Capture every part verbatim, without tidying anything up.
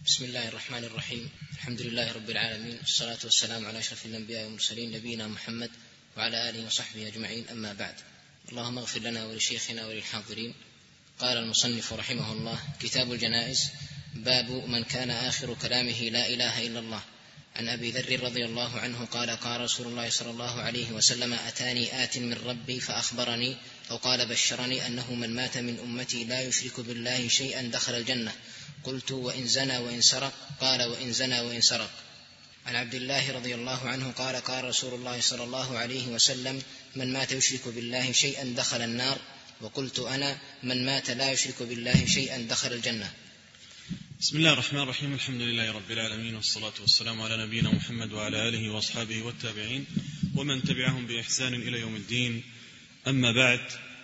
بسم الله الرحمن الرحيم. الحمد لله رب العالمين، والصلاة والسلام على أشرف الأنبياء والمرسلين نبينا محمد وعلى آله وصحبه أجمعين، أما بعد. اللهم اغفر لنا ولشيخنا وللحاضرين. قال المصنف رحمه الله: كتاب الجنائز، باب من كان آخر كلامه لا إله إلا الله. عن أبي ذر رضي الله عنه قال: قال رسول الله صلى الله عليه وسلم: أتاني آت من ربي فأخبرني أو قال بشرني أنه من مات من أمتي لا يشرك بالله شيئا دخل الجنة. قلت: وإن زنى وإن سرق؟ قال: وإن زنى وإن سرق. عن عبد الله رضي الله عنه قال: قال رسول الله صلى الله عليه وسلم: من مات يشرك بالله شيئا دخل النار. وقلت أنا: من مات لا يشرك بالله شيئا دخل الجنة. بسم الله الرحمن الرحيم. الحمد لله رب العالمين، والصلاة والسلام على نبينا محمد وعلى آله وأصحابه والتابعين ومن تبعهم بإحسان إلى يوم الدين. أما بعد،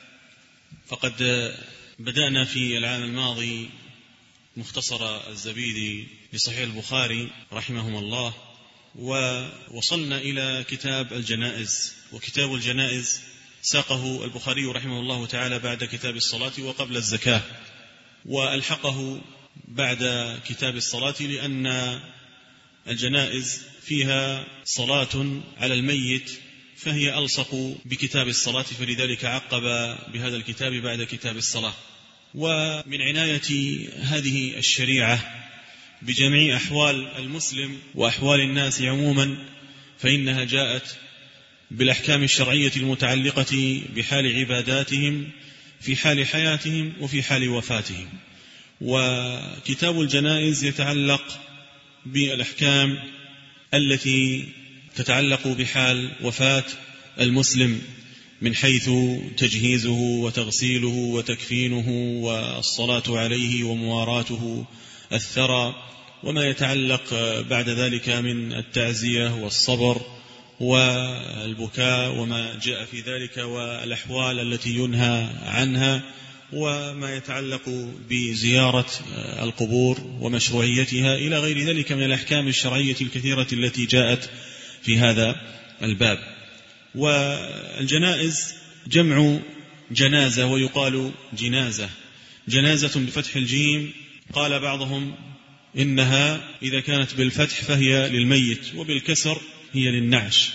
فقد بدأنا في العام الماضي مختصر الزبيدي لصحيح البخاري رحمهم الله، ووصلنا إلى كتاب الجنائز. وكتاب الجنائز ساقه البخاري رحمه الله تعالى بعد كتاب الصلاة وقبل الزكاة، وألحقه بعد كتاب الصلاة لأن الجنائز فيها صلاة على الميت، فهي ألصق بكتاب الصلاة، فلذلك عقب بهذا الكتاب بعد كتاب الصلاة. ومن عناية هذه الشريعة بجميع أحوال المسلم وأحوال الناس عموما، فإنها جاءت بالأحكام الشرعية المتعلقة بحال عباداتهم في حال حياتهم وفي حال وفاتهم. وكتاب الجنائز يتعلق بالأحكام التي تتعلق بحال وفاة المسلم من حيث تجهيزه وتغسيله وتكفينه والصلاة عليه ومواراته الثرى، وما يتعلق بعد ذلك من التعزية والصبر والبكاء وما جاء في ذلك، والأحوال التي ينهى عنها، وما يتعلق بزيارة القبور ومشروعيتها إلى غير ذلك من الأحكام الشرعية الكثيرة التي جاءت في هذا الباب. والجنائز جمع جنازة، ويقال جنازة، جنازة بفتح الجيم. قال بعضهم إنها إذا كانت بالفتح فهي للميت، وبالكسر هي للنعش.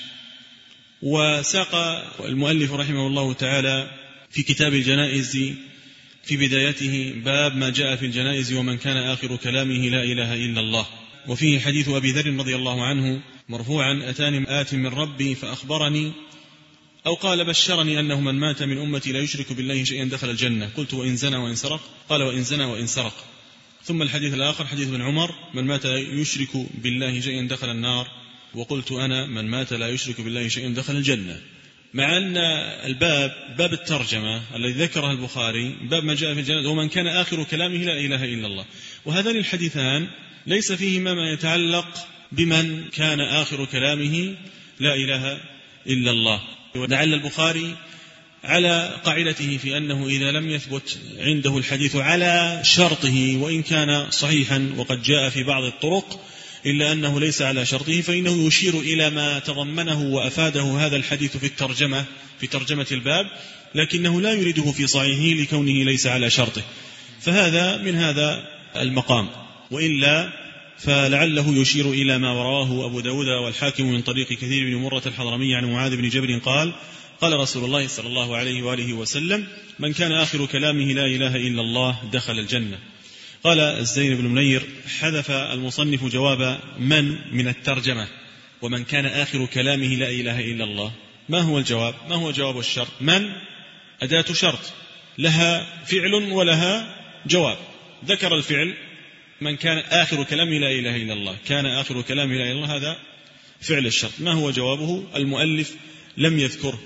وساق المؤلف رحمه الله تعالى في كتاب الجنائز في بدايته باب ما جاء في الجنائز ومن كان آخر كلامه لا إله إلا الله. وفيه حديث أبي ذر رضي الله عنه مرفوعا: أتاني آت من ربي فأخبرني أو قال بشرني أنه من مات من أمتي لا يشرك بالله شيئا دخل الجنة. قلت: وإن زنى وإن سرق؟ قال: وإن زنى وإن سرق. ثم الحديث الآخر حديث ابن عمر: من مات يشرك بالله شيئا دخل النار. وقلت أنا: من مات لا يشرك بالله شيئا دخل الجنة. مع أن الباب باب الترجمة الذي ذكره البخاري باب ما جاء في الجنة ومن كان آخر كلامه لا إله إلا الله، وهذان الحديثان ليس فيهما ما يتعلق بمن كان آخر كلامه لا إله إلا الله. ولعل البخاري على قاعدته في أنه إذا لم يثبت عنده الحديث على شرطه وإن كان صحيحا وقد جاء في بعض الطرق، إلا أنه ليس على شرطه، فإنه يشير إلى ما تضمنه وأفاده هذا الحديث في الترجمة في ترجمة الباب، لكنه لا يريده في صحيحه لكونه ليس على شرطه، فهذا من هذا المقام. وإلا فلعله يشير إلى ما رواه أبو داود والحاكم من طريق كثير بن مرة الحضرمي عن معاذ بن جبل قال: قال رسول الله صلى الله عليه وآله وسلم: من كان آخر كلامه لا إله إلا الله دخل الجنة. قال الزين بن منير: حذف المصنف جواب من من الترجمة، ومن كان آخر كلامه لا إله إلا الله. ما هو الجواب؟ ما هو جواب الشرط؟ من أداة شرط لها فعل ولها جواب. ذكر الفعل من كان آخر كلامه لا إله إلا الله، كان آخر كلامه لا إله إلا الله، هذا فعل الشرط. ما هو جوابه؟ المؤلف لم يذكره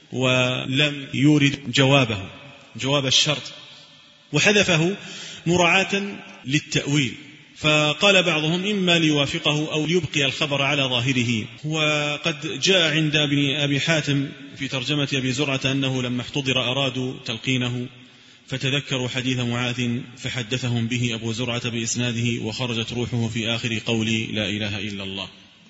ولم يورد جوابه، جواب الشرط، وحذفه مراعاة للتأويل. فقال بعضهم إما ليوافقه أو ليبقي الخبر على ظاهره. وقد جاء عند ابن أبي حاتم في ترجمة أبي زرعة أنه لما احتضر أرادوا تلقينه فتذكروا حديث معاذ فحدثهم به أبو زرعة بإسناده وخرجت روحه في آخر قول لا إله إلا الله.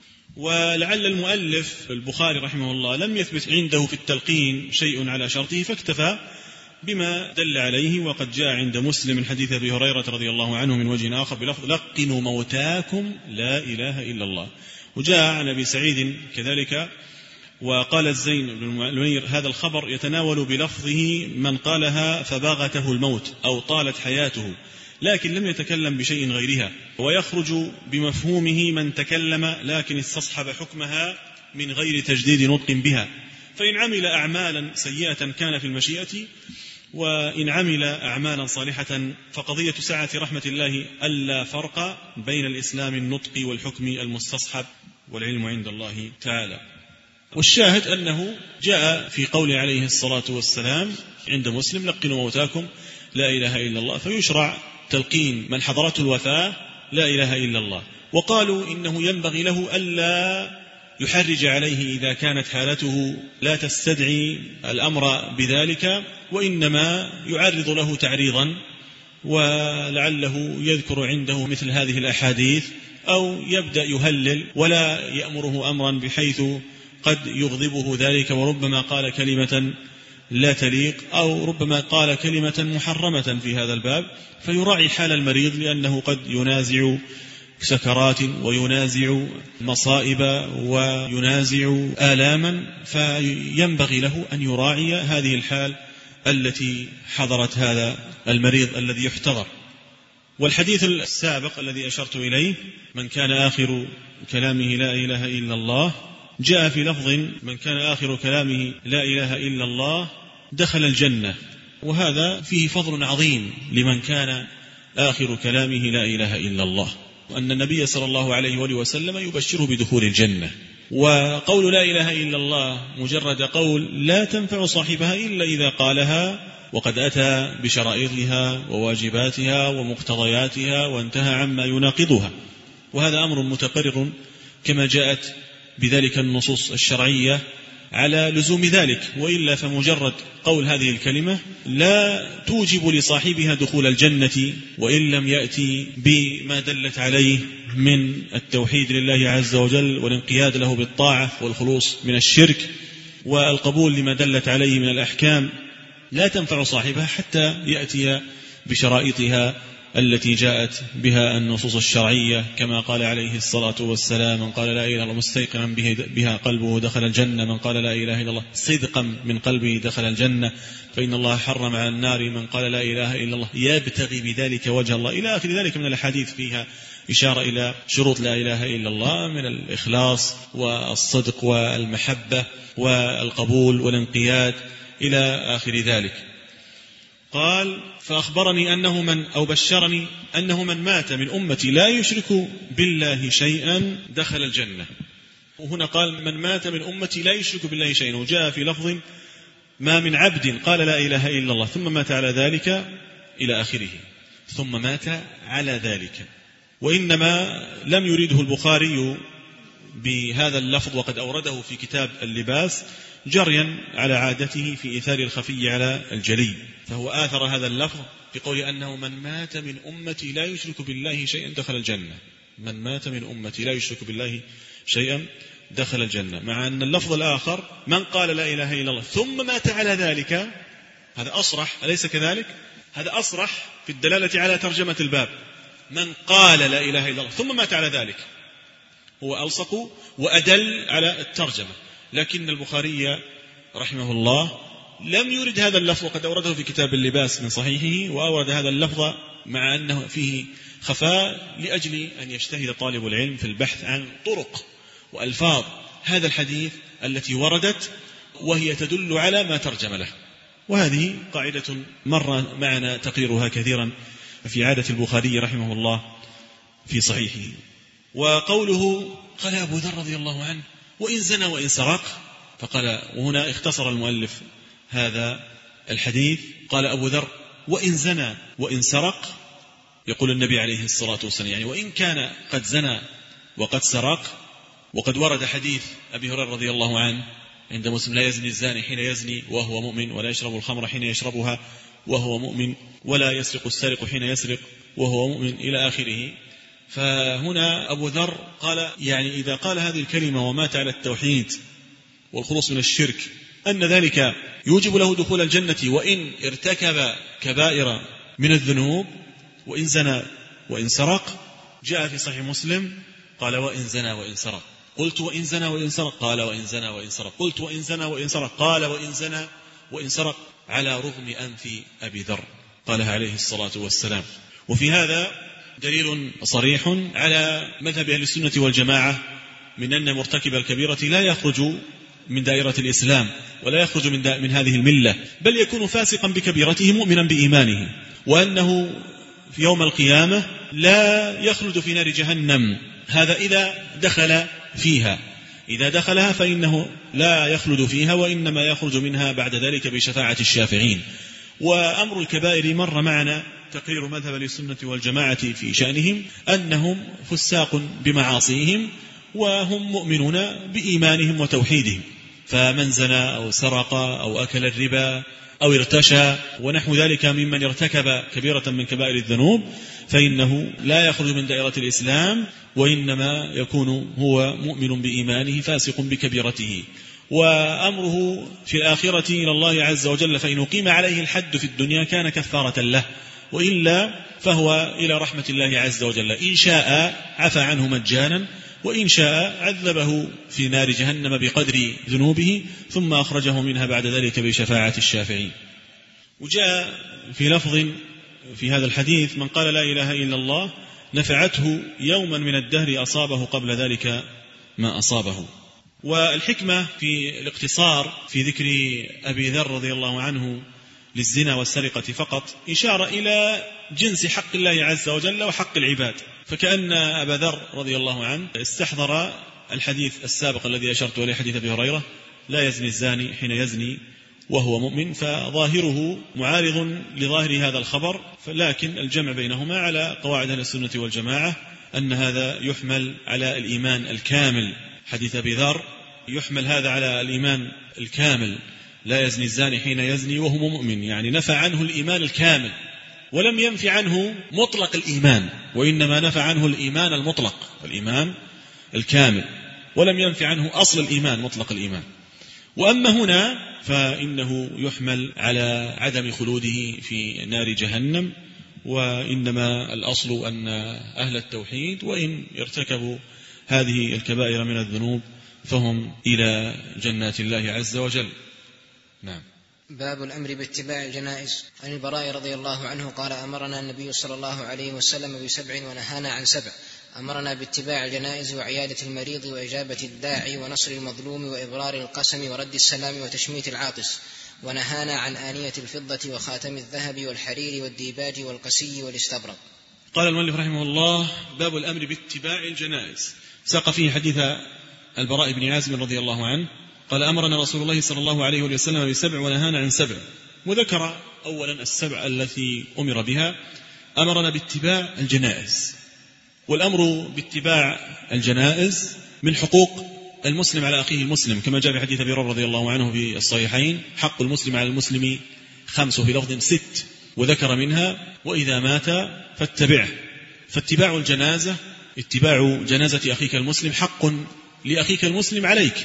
ولعل المؤلف البخاري رحمه الله لم يثبت عنده في التلقين شيء على شرطه، فاكتفى بما دل عليه. وقد جاء عند مسلم من حديث أبي هريرة رضي الله عنه من وجه آخر بلفظ لقنوا موتاكم لا إله إلا الله. وجاء عن أبي سعيد كذلك وقال الزين بن المنير هذا الخبر يتناول بلفظه من قالها فباغته الموت أو طالت حياته، لكن لم يتكلم بشيء غيرها، ويخرج بمفهومه من تكلم لكن استصحب حكمها من غير تجديد نطق بها. فإن عمل أعمالا سيئة كان في المشيئة، وإن عمل أعمالا صالحة فقضية سعة رحمة الله ألا فرق بين الإسلام النطق والحكم المستصحب، والعلم عند الله تعالى. والشاهد أنه جاء في قول عليه الصلاة والسلام عند مسلم لقنوا موتاكم لا إله إلا الله، فيشرع تلقين من حضرته الوفاة لا إله إلا الله. وقالوا إنه ينبغي له ألا يحرج عليه إذا كانت حالته لا تستدعي الأمر بذلك، وإنما يعرض له تعريضا، ولعله يذكر عنده مثل هذه الأحاديث أو يبدأ يهلل ولا يأمره أمرا بحيث قد يغضبه ذلك، وربما قال كلمة لا تليق أو ربما قال كلمة محرمة في هذا الباب، فيراعي حال المريض لأنه قد ينازع سكرات وينازع مصائب وينازع آلاما، فينبغي له أن يراعي هذه الحال التي حضرت هذا المريض الذي يحتضر. والحديث السابق الذي أشرت إليه من كان آخر كلامه لا إله إلا الله، جاء في لفظ من كان آخر كلامه لا إله إلا الله دخل الجنة، وهذا فيه فضل عظيم لمن كان آخر كلامه لا إله إلا الله، وأن النبي صلى الله عليه وآله وسلم يبشره بدخول الجنة. وقول لا إله إلا الله مجرد قول لا تنفع صاحبها إلا إذا قالها وقد أتى بشرائطها وواجباتها ومقتضياتها وانتهى عما يناقضها، وهذا أمر متقرر كما جاءت بذلك النصوص الشرعية على لزوم ذلك، وإلا فمجرد قول هذه الكلمة لا توجب لصاحبها دخول الجنة وإن لم يأتي بما دلت عليه من التوحيد لله عز وجل والانقياد له بالطاعة والخلوص من الشرك والقبول لما دلت عليه من الأحكام، لا تنفع صاحبها حتى يأتي بشرائطها التي جاءت بها النصوص الشرعية، كما قال عليه الصلاة والسلام من قال لا إله إلا الله مستيقنا بها قلبه دخل الجنة، من قال لا إله إلا الله صدقا من قلبه دخل الجنة، فإن الله حرم على النار من قال لا إله إلا الله يبتغي بذلك وجه الله، إلى آخر ذلك من الأحاديث فيها إشارة إلى شروط لا إله إلا الله من الإخلاص والصدق والمحبة والقبول والانقياد إلى آخر ذلك. قال فأخبرني أنه من أو بشرني أنه من مات من أمتي لا يشرك بالله شيئا دخل الجنة. وهنا قال من مات من أمتي لا يشرك بالله شيئا، وجاء في لفظ ما من عبد قال لا إله إلا الله ثم مات على ذلك إلى آخره، ثم مات على ذلك. وإنما لم يريده البخاري بهذا اللفظ وقد أورده في كتاب اللباس جريا على عادته في إثار الخفي على الجلي، فهو آثر هذا اللفظ بقول أنه من مات من أمتي لا يشرك بالله شيئا دخل الجنة، من مات من أمتي لا يشرك بالله شيئا دخل الجنة، مع أن اللفظ الآخر من قال لا إله إلا الله ثم مات على ذلك، هذا أصرح أليس كذلك؟ هذا أصرح في الدلالة على ترجمة الباب، من قال لا إله إلا الله ثم مات على ذلك، هو ألصق وأدل على الترجمة. لكن البخاري رحمه الله لم يرد هذا اللفظ وقد أورده في كتاب اللباس من صحيحه، وأورد هذا اللفظ مع أنه فيه خفاء لأجل أن يجتهد طالب العلم في البحث عن طرق وألفاظ هذا الحديث التي وردت وهي تدل على ما ترجم له. وهذه قاعدة مر معنا تقريرها كثيرا في عادة البخاري رحمه الله في صحيحه. وقوله قال أبو ذر رضي الله عنه وإن زنى وإن سرق، فقال وهنا اختصر المؤلف هذا الحديث، قال أبو ذر وإن زنى وإن سرق، يقول النبي عليه الصلاة والسلام يعني وإن كان قد زنى وقد سرق. وقد ورد حديث أبي هريرة رضي الله عنه عند مسلم لا يزني الزاني حين يزني وهو مؤمن، ولا يشرب الخمر حين يشربها وهو مؤمن، ولا يسرق السارق حين يسرق وهو مؤمن إلى آخره. فهنا أبو ذر قال يعني إذا قال هذه الكلمة ومات على التوحيد والخلوص من الشرك أن ذلك يوجب له دخول الجنة وإن ارتكب كبائر من الذنوب، وإن زنى وإن سرق. جاء في صحيح مسلم قال وإن زنى وإن سرق، قلت وإن زنى وإن سرق، قال وإن زنى وإن سرق، قلت وإن زنى وإن سرق، قال وإن زنى وإن سرق، على رغم أنف أبي ذر، قالها عليه الصلاة والسلام. وفي هذا دليل صريح على مذهب أهل السنة والجماعة من أن مرتكب الكبيرة لا يخرج من دائرة الإسلام ولا يخرج من, من هذه الملة، بل يكون فاسقا بكبيرته مؤمنا بإيمانه، وأنه في يوم القيامة لا يخلد في نار جهنم. هذا إذا دخل فيها، إذا دخلها فإنه لا يخلد فيها، وإنما يخرج منها بعد ذلك بشفاعة الشافعين. وأمر الكبائر مر معنا تقرير مذهب السنة والجماعة في شأنهم أنهم فساق بمعاصيهم وهم مؤمنون بإيمانهم وتوحيدهم، فمن زنى أو سرق أو أكل الربا أو ارتشى ونحو ذلك ممن ارتكب كبيرة من كبائر الذنوب فإنه لا يخرج من دائرة الإسلام، وإنما يكون هو مؤمن بإيمانه فاسق بكبيرته. وأمره في الآخرة إلى الله عز وجل، فإن أقيم عليه الحد في الدنيا كان كفارة له، وإلا فهو إلى رحمة الله عز وجل، إن شاء عفى عنه مجانا، وإن شاء عذبه في نار جهنم بقدر ذنوبه ثم أخرجه منها بعد ذلك بشفاعة الشافعين. وجاء في لفظ في هذا الحديث من قال لا إله إلا الله نفعته يوما من الدهر أصابه قبل ذلك ما أصابه. والحكمة في الاقتصار في ذكر أبي ذر رضي الله عنه للزنا والسرقة فقط إشارة إلى جنس حق الله عز وجل وحق العباد، فكأن أبا ذر رضي الله عنه استحضر الحديث السابق الذي أشرت إليه حديث أبي هريرة لا يزني الزاني حين يزني وهو مؤمن، فظاهره معارض لظاهر هذا الخبر، لكن الجمع بينهما على قواعد أهل السنة والجماعة أن هذا يحمل على الإيمان الكامل. حديث أبي ذر يحمل هذا على الإيمان الكامل، لا يزني الزاني حين يزني وهو مؤمن، يعني نفى عنه الإيمان الكامل، ولم ينفي عنه مطلق الإيمان، وإنما نفى عنه الإيمان المطلق الإيمان الكامل، ولم ينفي عنه أصل الإيمان مطلق الإيمان. وأما هنا فإنه يحمل على عدم خلوده في نار جهنم، وإنما الأصل أن أهل التوحيد وإن ارتكبوا هذه الكبائر من الذنوب فهم إلى جنات الله عز وجل. نعم. باب الأمر باتباع الجنائز. عن البراء رضي الله عنه قال أمرنا النبي صلى الله عليه وسلم بسبع ونهانا عن سبع. أمرنا باتباع الجنائز وعيادة المريض وإجابة الداعي ونصر المظلوم وإبرار القسم ورد السلام وتشميت العاطس، ونهانا عن آنية الفضة وخاتم الذهب والحرير والديباج والقسي والاستبرق. قال المؤلف رحمه الله باب الأمر باتباع الجنائز. ساق فيه حديث البراء بن عازب رضي الله عنه قال أمرنا رسول الله صلى الله عليه وسلم بسبع ونهانا عن سبع، وذكر أولا السبع التي أمر بها. أمرنا باتباع الجنائز، والأمر باتباع الجنائز من حقوق المسلم على أخيه المسلم، كما جاء في حديث أبي هريرة رضي الله عنه في الصحيحين حق المسلم على المسلم خمس، وفي لفظ ست، وذكر منها وإذا مات فاتبعه. فاتباع الجنازة اتباع جنازة أخيك المسلم حق لأخيك المسلم عليك،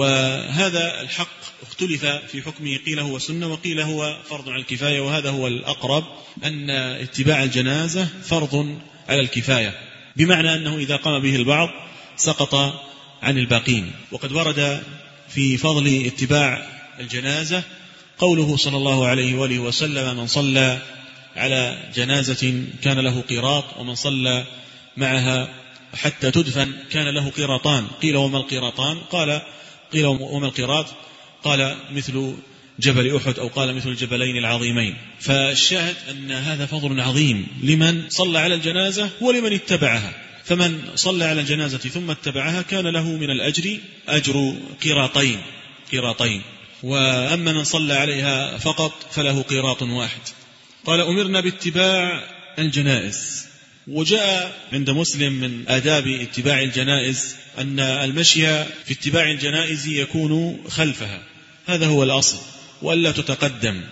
وهذا الحق اختلف في حكمه، قيل هو سنة وقيل هو فرض على الكفاية، وهذا هو الأقرب أن اتباع الجنازة فرض على الكفاية، بمعنى أنه إذا قام به البعض سقط عن الباقين. وقد ورد في فضل اتباع الجنازة قوله صلى الله عليه وآله وسلم من صلى على جنازة كان له قيراط، ومن صلى معها حتى تدفن كان له قيراطان. قيل وما القيراطان؟ قال قيل وما القيراط؟ قال مثل جبل أحد، أو قال مثل الجبلين العظيمين. فالشاهد أن هذا فضل عظيم لمن صلى على الجنازة ولمن اتبعها. فمن صلى على الجنازة ثم اتبعها كان له من الأجر أجر قيراطين قيراطين وأما من صلى عليها فقط فله قيراط واحد. قال أمرنا باتباع الجنائز. وجاء عند مسلم من آداب اتباع الجنائز أن المشي في اتباع الجنائز يكون خلفها، هذا هو الأصل، وألا تتقدم.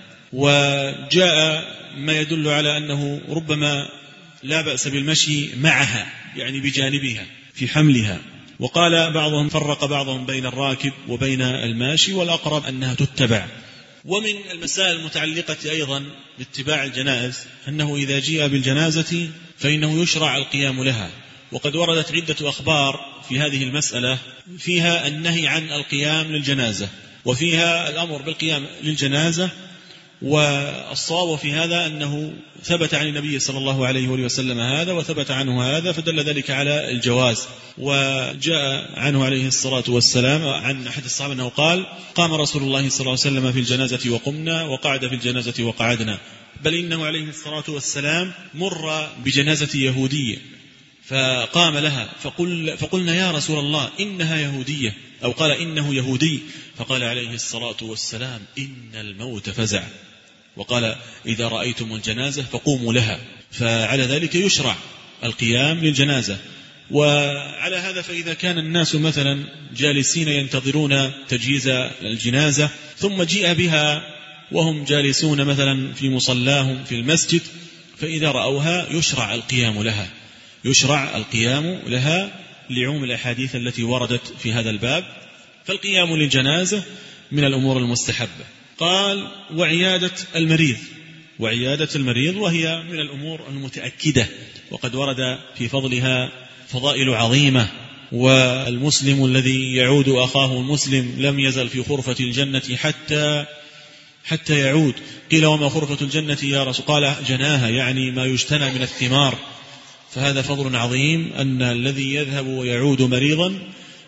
وجاء ما يدل على أنه ربما لا بأس بالمشي معها، يعني بجانبها في حملها، وقال بعضهم فرق بعضهم بين الراكب وبين الماشي، والأقرب أنها تتبع. ومن المسائل المتعلقة أيضا باتباع الجنائز أنه إذا جيء بالجنازة فإنه يشرع القيام لها، وقد وردت عدة أخبار في هذه المسألة فيها النهي عن القيام للجنازة، وفيها الأمر بالقيام للجنازة. والصواب في هذا أنه ثبت عن النبي صلى الله عليه وسلم هذا، وثبت عنه هذا، فدل ذلك على الجواز. وجاء عنه عليه الصلاة والسلام عن أحد الصحابة أنه قال: قام رسول الله صلى الله عليه وسلم في الجنازة وقمنا، وقعد في الجنازة وقعدنا. بل إنه عليه الصلاة والسلام مر بجنازة يهودية فقام لها، فقل فقلنا: يا رسول الله إنها يهودية، أو قال: إنه يهودي. فقال عليه الصلاة والسلام: إن الموت فزع. وقال: إذا رأيتم الجنازة فقوموا لها. فعلى ذلك يشرع القيام للجنازة. وعلى هذا فإذا كان الناس مثلا جالسين ينتظرون تجهيز الجنازة ثم جيء بها وهم جالسون مثلا في مصلاهم في المسجد، فإذا رأوها يشرع القيام لها يشرع القيام لها لعموم الأحاديث التي وردت في هذا الباب. فالقيام للجنازة من الأمور المستحبة. قال: وعيادة المريض وعيادة المريض وهي من الأمور المتأكدة، وقد ورد في فضلها فضائل عظيمة. والمسلم الذي يعود أخاه المسلم لم يزل في خرفة الجنة حتى حتى يعود. قيل: وما خرفة الجنة يا رسول؟ قال: جناها، يعني ما يجتنى من الثمار. فهذا فضل عظيم، أن الذي يذهب ويعود مريضا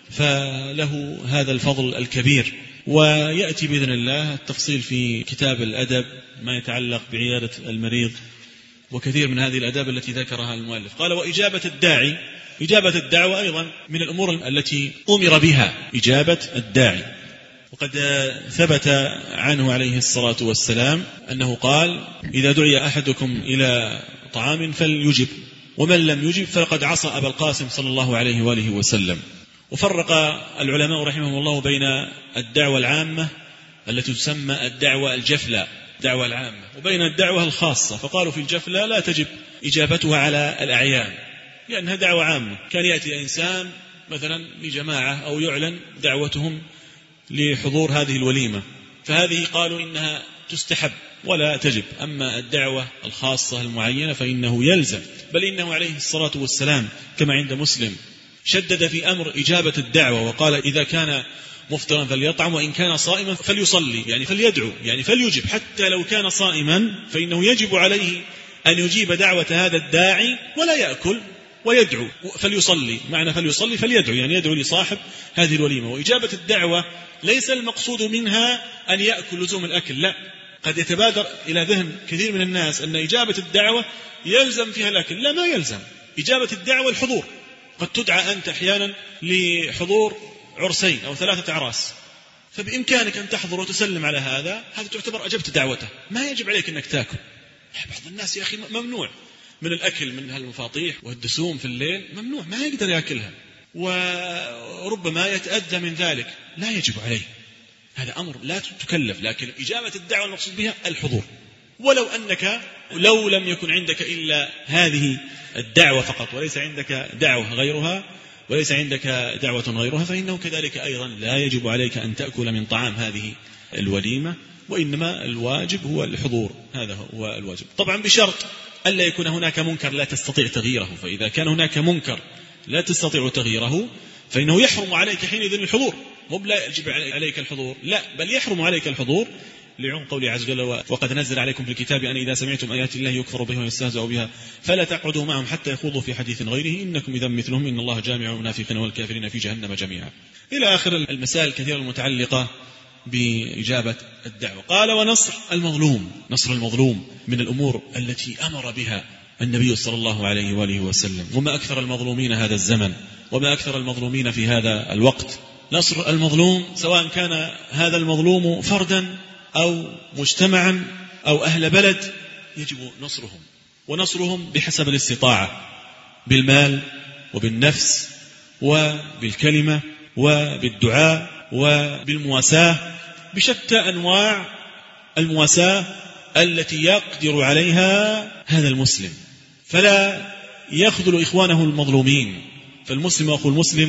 فله هذا الفضل الكبير. ويأتي بإذن الله التفصيل في كتاب الأدب ما يتعلق بعيادة المريض وكثير من هذه الأداب التي ذكرها المؤلف. قال: وإجابة الداعي إجابة الدعوة أيضا من الأمور التي أمر بها إجابة الداعي. وقد ثبت عنه عليه الصلاة والسلام أنه قال: إذا دعي أحدكم إلى طعام فليجب، ومن لم يجب فقد عصى أبا القاسم صلى الله عليه وآله وسلم. وفرق العلماء رحمهم الله بين الدعوة العامة التي تسمى الدعوة الجفلة الدعوة العامة وبين الدعوة الخاصة. فقالوا في الجفلة لا تجب إجابتها على الأعيان لأنها دعوة عامة. كان يأتي إنسان مثلا لجماعة أو يعلن دعوتهم لحضور هذه الوليمة، فهذه قالوا إنها تستحب ولا تجب. أما الدعوة الخاصة المعينة فإنه يلزم. بل إنه عليه الصلاة والسلام كما عند مسلم شدد في أمر إجابة الدعوة، وقال: إذا كان مفطرا فليطعم، وإن كان صائما فليصلي، يعني فليدعو، يعني فليجب. حتى لو كان صائما فإنه يجب عليه أن يجيب دعوة هذا الداعي ولا يأكل ويدعو. فليصلي، معنى فليصلي فليدعو، يعني يدعو لصاحب هذه الوليمة. وإجابة الدعوة ليس المقصود منها أن يأكل لزوم الأكل، لا. قد يتبادر إلى ذهن كثير من الناس أن إجابة الدعوة يلزم فيها الأكل. لا، ما يلزم. إجابة الدعوة الحضور. قد تدعى أنت أحيانا لحضور عرسين أو ثلاثة أعراس، فبإمكانك أن تحضر وتسلم على هذا، هذا تعتبر أجبت دعوته. ما يجب عليك أنك تأكل. بعض الناس يا أخي ممنوع من الأكل من هالمفاطيح والدسوم في الليل، ممنوع، ما يقدر يأكلها، وربما يتأذى من ذلك. لا يجب عليه، هذا أمر لا تكلف. لكن إجابة الدعوة المقصود بها الحضور. ولو أنك لو لم يكن عندك إلا هذه الدعوة فقط، وليس عندك دعوة غيرها وليس عندك دعوة غيرها، فإنه كذلك أيضا لا يجب عليك أن تأكل من طعام هذه الوليمة، وإنما الواجب هو الحضور. هذا هو الواجب، طبعا بشرط ألا يكون هناك منكر لا تستطيع تغييره. فإذا كان هناك منكر لا تستطيع تغييره فإنه يحرم عليك حينئذ الحضور. مو لا يجب عليك الحضور، لا، بل يحرم عليك الحضور لعم قوله عز وجل: وقد نزل عليكم في الكتاب أن إذا سمعتم آيات الله يكفر بها ويستهزأ بها فلا تقعدوا معهم حتى يخوضوا في حديث غيره إنكم إذا مثلهم إن الله جامع المنافقين والكافرين في جهنم جميعا، إلى آخر المسائل الكثيرة المتعلقة بإجابة الدعوة. قال: ونصر المظلوم نصر المظلوم من الأمور التي أمر بها النبي صلى الله عليه وآله وسلم. وما أكثر المظلومين هذا الزمن، وما أكثر المظلومين في هذا الوقت. نصر المظلوم سواء كان هذا المظلوم فردا أو مجتمعا أو أهل بلد، يجب نصرهم، ونصرهم بحسب الاستطاعة، بالمال وبالنفس وبالكلمة وبالدعاء وبالمواساة، بشتى أنواع المواساة التي يقدر عليها هذا المسلم. فلا يخذل إخوانه المظلومين، فالمسلم أخو المسلم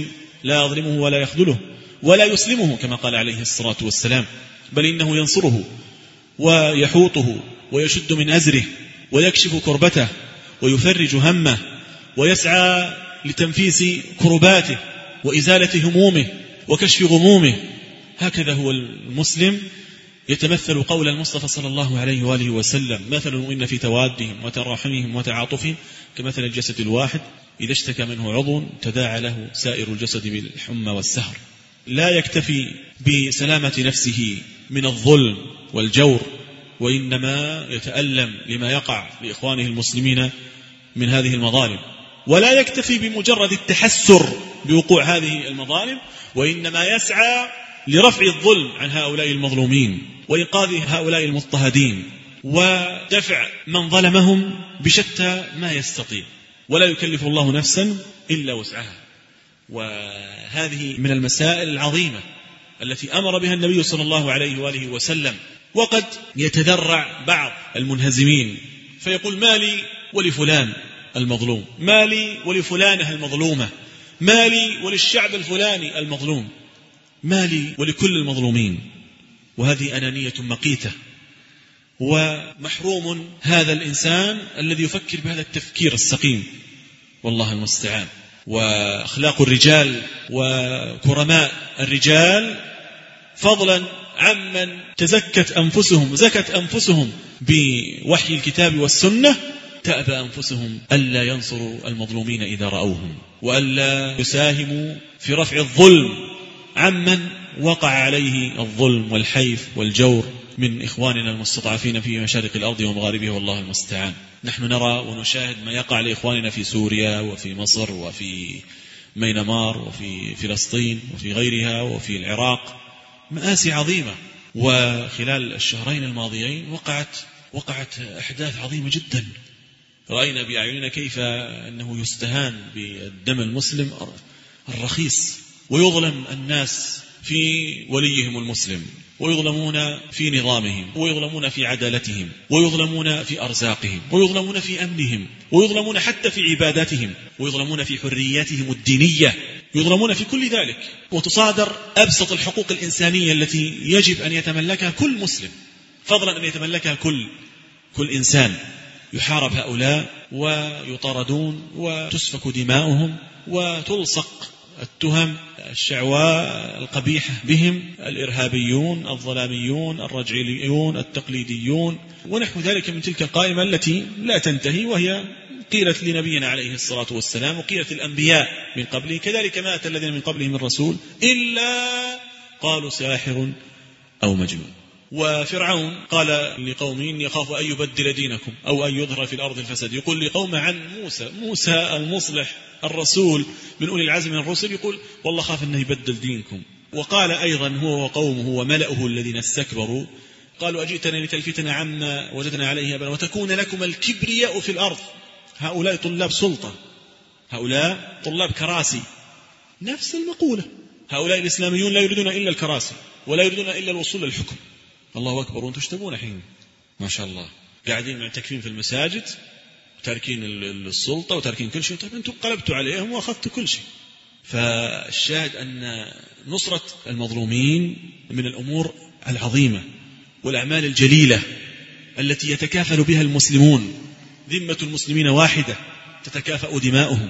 لا يظلمه ولا يخذله ولا يسلمه كما قال عليه الصلاة والسلام، بل إنه ينصره ويحوطه ويشد من أزره ويكشف كربته ويفرج همه ويسعى لتنفيس كرباته وإزالة همومه وكشف غمومه. هكذا هو المسلم. يتمثل قول المصطفى صلى الله عليه وآله وسلم: مثل المؤمنين في توادهم وتراحمهم وتعاطفهم كمثل الجسد الواحد إذا اشتكى منه عضو تداعى له سائر الجسد بالحمى والسهر. لا يكتفي بسلامة نفسه من الظلم والجور، وإنما يتألم لما يقع لإخوانه المسلمين من هذه المظالم، ولا يكتفي بمجرد التحسر بوقوع هذه المظالم، وإنما يسعى لرفع الظلم عن هؤلاء المظلومين وإنقاذ هؤلاء المضطهدين ودفع من ظلمهم بشتى ما يستطيع، ولا يكلف الله نفسا إلا وسعها. وهذه من المسائل العظيمة التي أمر بها النبي صلى الله عليه وآله وسلم. وقد يتذرع بعض المنهزمين فيقول: مالي ولفلان المظلوم، مالي ولفلانة المظلومة، مالي وللشعب الفلاني المظلوم، مالي ولكل المظلومين. وهذه أنانية مقيتة، ومحروم هذا الإنسان الذي يفكر بهذا التفكير السقيم، والله المستعان. وأخلاق الرجال وكرماء الرجال فضلا عمن تزكت أنفسهم زكت أنفسهم بوحي الكتاب والسنة، تأبى أنفسهم ألا ينصروا المظلومين إذا رأوهم، وألا يساهموا في رفع الظلم عمن وقع عليه الظلم والحيف والجور من إخواننا المستضعفين في مشارق الأرض ومغاربها، والله المستعان. نحن نرى ونشاهد ما يقع لإخواننا في سوريا وفي مصر وفي مينمار وفي فلسطين وفي غيرها وفي العراق، مآسي عظيمة. وخلال الشهرين الماضيين وقعت وقعت أحداث عظيمة جدا، رأينا بأعيننا كيف أنه يستهان بالدم المسلم الرخيص، ويظلم الناس في وليهم المسلم، ويظلمون في نظامهم، ويظلمون في عدالتهم، ويظلمون في أرزاقهم، ويظلمون في أمنهم، ويظلمون حتى في عباداتهم، ويظلمون في حرياتهم الدينية، يظلمون في كل ذلك. وتصادر أبسط الحقوق الإنسانية التي يجب أن يتملكها كل مسلم، فضلا أن يتملكها كل كل إنسان. يحارب هؤلاء ويطاردون وتسفك دماؤهم وتلصق التهم الشعواء القبيحة بهم: الإرهابيون، الظلاميون، الرجعيون، التقليديون، ونحو ذلك من تلك القائمة التي لا تنتهي، وهي قيلت لنبينا عليه الصلاة والسلام وقيلت الأنبياء من قبله، كذلك ما أتى الذين من قبله من رسول إلا قالوا ساحر أو مجنون. وفرعون قال لقومه: إني أخاف أن يبدل دينكم أو أن يظهر في الأرض الفساد. يقول لقومه عن موسى موسى المصلح الرسول من أولي العزم من الرسل، يقول: والله خاف أنه يبدل دينكم. وقال أيضا هو وقومه وملأه الذين استكبروا قالوا: أجئتنا لتلفتنا عما وجدنا عليه آباءنا وتكون لكم الكبرياء في الأرض. هؤلاء طلاب سلطة، هؤلاء طلاب كراسي. نفس المقولة، هؤلاء الإسلاميون لا يريدون إلا الكراسي ولا يريدون إلا الوصول للحكم. الله أكبر. وانتم تشتبون حين ما شاء الله قاعدين معتكفين في المساجد، تاركين السلطة وتاركين كل شيء. طيب أنتم قلبتوا عليهم وأخذتوا كل شيء. فالشاهد أن نصرة المظلومين من الأمور العظيمة والأعمال الجليلة التي يتكافل بها المسلمون. ذمة المسلمين واحدة تتكافأ دماؤهم،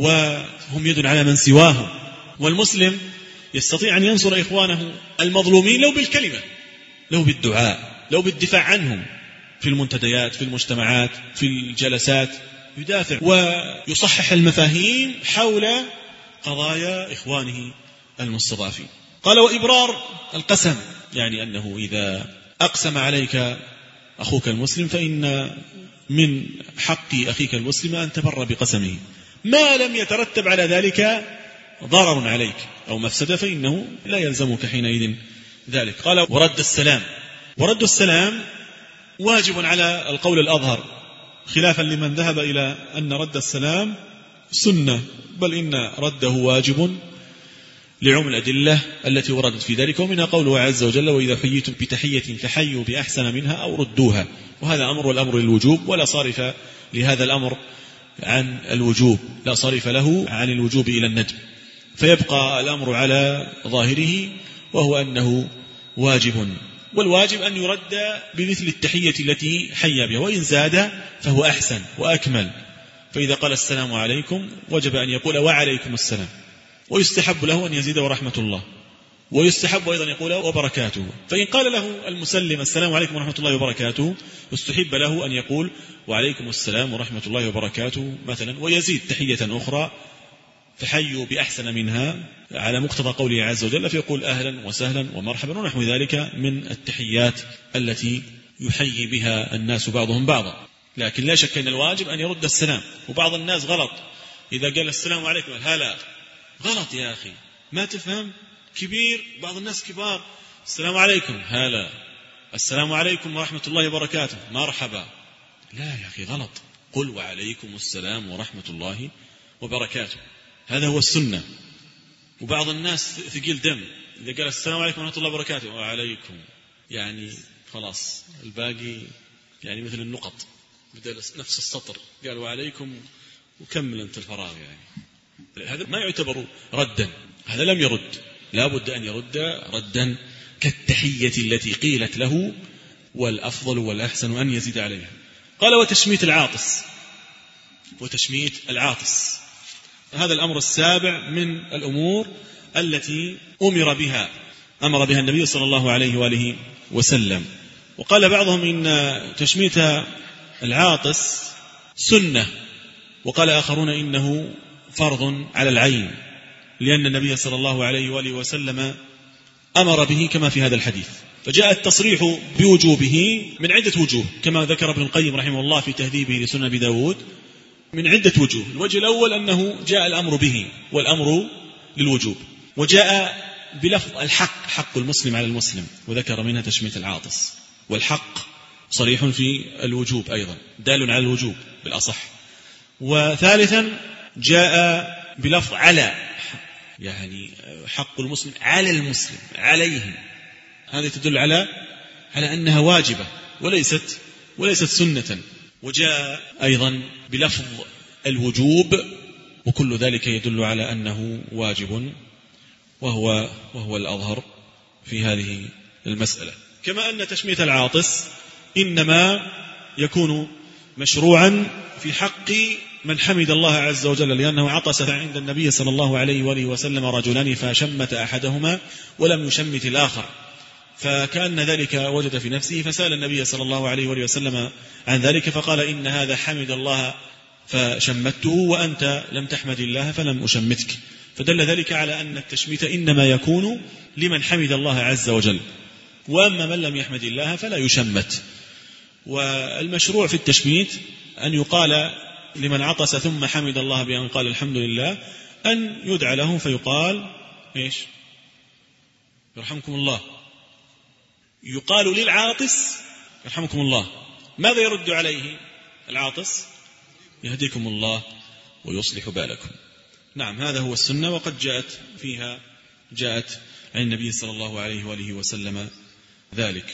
وهم يد على من سواهم. والمسلم يستطيع أن ينصر إخوانه المظلومين لو بالكلمة، لو بالدعاء، لو بالدفاع عنهم في المنتديات، في المجتمعات، في الجلسات، يدافع ويصحح المفاهيم حول قضايا إخوانه المستضعفين. قال: وإبرار القسم، يعني أنه إذا أقسم عليك أخوك المسلم فإن من حق أخيك المسلم أن تبر بقسمه، ما لم يترتب على ذلك ضرر عليك أو مفسدة فإنه لا يلزمك حينئذ ذلك. قال: ورد السلام. ورد السلام واجب على القول الأظهر، خلافا لمن ذهب إلى أن رد السلام سنة، بل إن رده واجب لعموم الأدلة التي وردت في ذلك، ومنها قوله عز وجل: وإذا حييتم بتحية فحيوا بأحسن منها أو ردوها. وهذا أمر، والأمر للوجوب، ولا صارف لهذا الأمر عن الوجوب، لا صارف له عن الوجوب إلى الندب. فيبقى الأمر على ظاهره، وهو أنه واجب، والواجب أن يرد بمثل التحية التي حيا بها، وإن زاد فهو أحسن وأكمل. فإذا قال السلام عليكم وجب أن يقول وعليكم السلام، ويستحب له أن يزيد ورحمة الله، ويستحب أيضا يقول وبركاته. فإن قال له المسلم السلام عليكم ورحمة الله وبركاته، يستحب له أن يقول وعليكم السلام ورحمة الله وبركاته مثلا، ويزيد تحية أخرى فحيوا بأحسن منها على مقتضى قوله عز وجل، فيقول أهلا وسهلا ومرحبا ونحو ذلك من التحيات التي يحيي بها الناس بعضهم بعضا. لكن لا شك أن الواجب أن يرد السلام. وبعض الناس غلط إذا قال السلام عليكم هلا، غلط يا أخي، ما تفهم كبير. بعض الناس كبار، السلام عليكم هلا، السلام عليكم ورحمة الله وبركاته مرحبا. لا يا أخي غلط، قل وعليكم السلام ورحمة الله وبركاته، هذا هو السنة. وبعض الناس ثقيل دم، إذا قال السلام عليكم ورحمة الله وبركاته وعليكم، يعني خلاص الباقي يعني مثل النقط، بدأ نفس السطر قال وعليكم وكمل أنت الفراغ، يعني هذا ما يعتبر ردا، هذا لم يرد، لا بد أن يرد ردا كالتحية التي قيلت له، والأفضل والأحسن أن يزيد عليها. قال وتشميت العاطس، وتشميت العاطس هذا الأمر السابع من الأمور التي أمر بها أمر بها النبي صلى الله عليه وآله وسلم. وقال بعضهم إن تشميت العاطس سنة، وقال آخرون إنه فرض على العين، لأن النبي صلى الله عليه وآله وسلم أمر به كما في هذا الحديث. فجاء التصريح بوجوبه من عدة وجوه كما ذكر ابن القيم رحمه الله في تهذيبه لسنن أبي داود، من عدة وجوه. الوجه الأول أنه جاء الأمر به والأمر للوجوب، وجاء بلفظ الحق، حق المسلم على المسلم، وذكر منها تشميت العاطس، والحق صريح في الوجوب أيضا، دال على الوجوب بالأصح. وثالثا جاء بلفظ على، يعني حق المسلم على المسلم عليهم، هذه تدل على على أنها واجبة وليست وليست سنة. وجاء أيضا بلفظ الوجوب، وكل ذلك يدل على أنه واجب، وهو وهو الأظهر في هذه المسألة. كما أن تشميت العاطس إنما يكون مشروعا في حق من حمد الله عز وجل، لأنه عطس عند النبي صلى الله عليه وآله وسلم رجلان فشمت أحدهما ولم يشمت الآخر، فكأن ذلك وجد في نفسه، فسأل النبي صلى الله عليه وآله وسلم عن ذلك، فقال إن هذا حمد الله فشمته وأنت لم تحمد الله فلم أشمتك. فدل ذلك على أن التشميت إنما يكون لمن حمد الله عز وجل، وأما من لم يحمد الله فلا يشمت. والمشروع في التشميت أن يقال لمن عطس ثم حمد الله بأن قال الحمد لله، أن يدعى له فيقال إيش؟ يرحمكم الله. يقال للعاطس يرحمكم الله، ماذا يرد عليه العاطس؟ يهديكم الله ويصلح بالكم. نعم، هذا هو السنة، وقد جاءت فيها جاءت عن النبي صلى الله عليه وآله وسلم ذلك.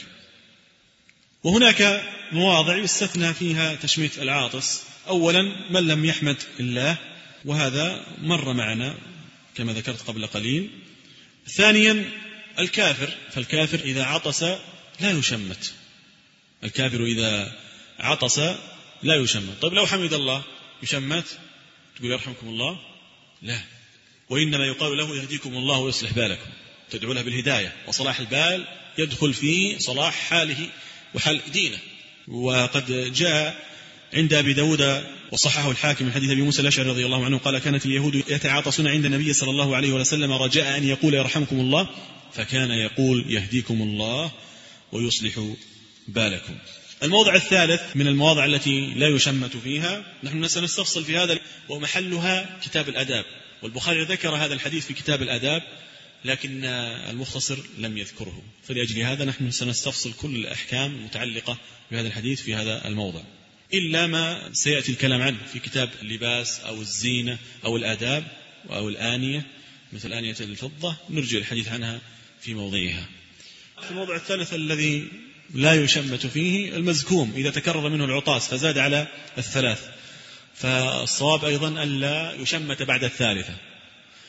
وهناك مواضع يستثنى فيها تشميت العاطس. أولا من لم يحمد الله، وهذا مر معنا كما ذكرت قبل قليل. ثانيا الكافر، فالكافر إذا عطس لا يشمت، الكافر إذا عطس لا يشمت. طيب لو حمد الله يشمت؟ تقول يرحمكم الله؟ لا، وإنما يقال له يهديكم الله ويصلح بالكم، تدعو له بالهداية، وصلاح البال يدخل في صلاح حاله وحال دينه. وقد جاء عند أبي داود وصححه الحاكم من حديث أبي موسى الأشعري رضي الله عنه قال كانت اليهود يتعاطسون عند النبي صلى الله عليه وسلم رجاء أن يقول يرحمكم الله، فكان يقول يهديكم الله ويصلح بالكم. الموضع الثالث من المواضع التي لا يشمت فيها، نحن سنستفصل في هذا، ومحلها كتاب الأداب، والبخاري ذكر هذا الحديث في كتاب الأداب لكن المختصر لم يذكره، فلأجل هذا نحن سنستفصل كل الأحكام المتعلقة بهذا الحديث في هذا الموضع، إلا ما سيأتي الكلام عنه في كتاب اللباس أو الزينة أو الآداب أو الآنية، مثل آنية الفضة نرجع الحديث عنها في موضعها. في الموضع الثالث الذي لا يشمت فيه المزكوم، إذا تكرر منه العطاس فزاد على الثلاث، فالصواب أيضا أن لا يشمت بعد الثالثة،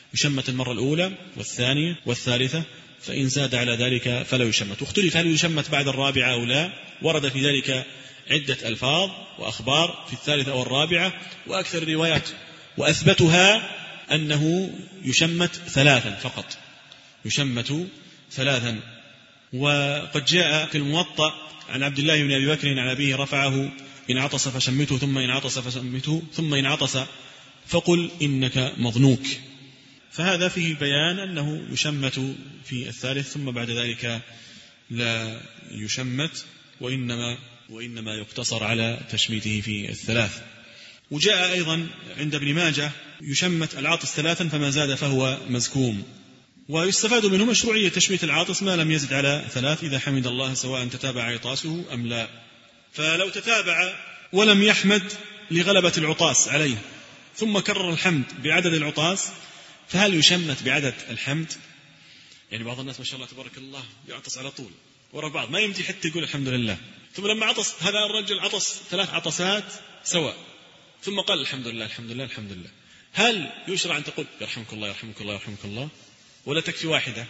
يشمت المرة الأولى والثانية والثالثة، فإن زاد على ذلك فلا يشمت. واختلف هل يشمت بعد الرابعة أو لا، ورد في ذلك عدة ألفاظ وأخبار في الثالثة أو الرابعة، وأكثر الروايات وأثبتها أنه يشمت ثلاثا فقط، يشمت ثلاثا. وقد جاء في الموطأ عن عبد الله بن أبي بكر عن أبيه رفعه: إن عطس فشمته، ثم إن عطس فشمته، ثم إن عطس فقل إنك مضنوك. فهذا فيه بيان أنه يشمت في الثالث، ثم بعد ذلك لا يشمت، وإنما, وإنما يقتصر على تشميته في الثلاث. وجاء أيضا عند ابن ماجه: يشمت العاطس ثلاثا فما زاد فهو مزكوم. ويستفاد منه مشروعية تشميت العاطس ما لم يزد على ثلاث إذا حمد الله سواء تتابع عطاسه أم لا. فلو تتابع ولم يحمد لغلبة العطاس عليه ثم كرر الحمد بعدد العطاس، فهل يشمت بعدد الحمد؟ يعني بعض الناس ما شاء الله تبارك الله يعطس على طول وراء بعض، ما يمتي حتى يقول الحمد لله، ثم لما عطس هذا الرجل عطس ثلاث عطسات سواء ثم قال الحمد لله الحمد لله الحمد لله، هل يشرع أن تقول يرحمك الله يرحمك الله يرحمك الله، ولا تكفي واحدة؟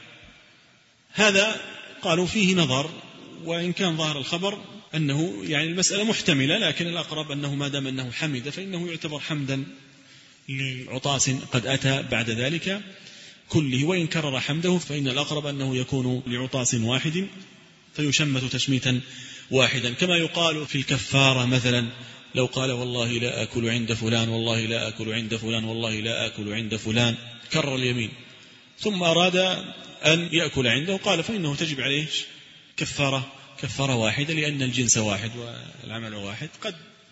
هذا قالوا فيه نظر، وإن كان ظاهر الخبر أنه يعني المسألة محتملة، لكن الأقرب أنه ما دام أنه حمد فإنه يعتبر حمدا لعطاس قد أتى بعد ذلك كله، وإن كرر حمده فإن الأقرب أنه يكون لعطاس واحد فيشمت تشميتا واحدا. كما يقال في الكفارة مثلا، لو قال والله لا أكل عند فلان والله لا أكل عند فلان والله لا أكل عند فلان، كرر اليمين ثم أراد أن يأكل عنده، قال فإنه تجب عليه كفارة كفارة واحدة، لأن الجنس واحد والعمل واحد. قد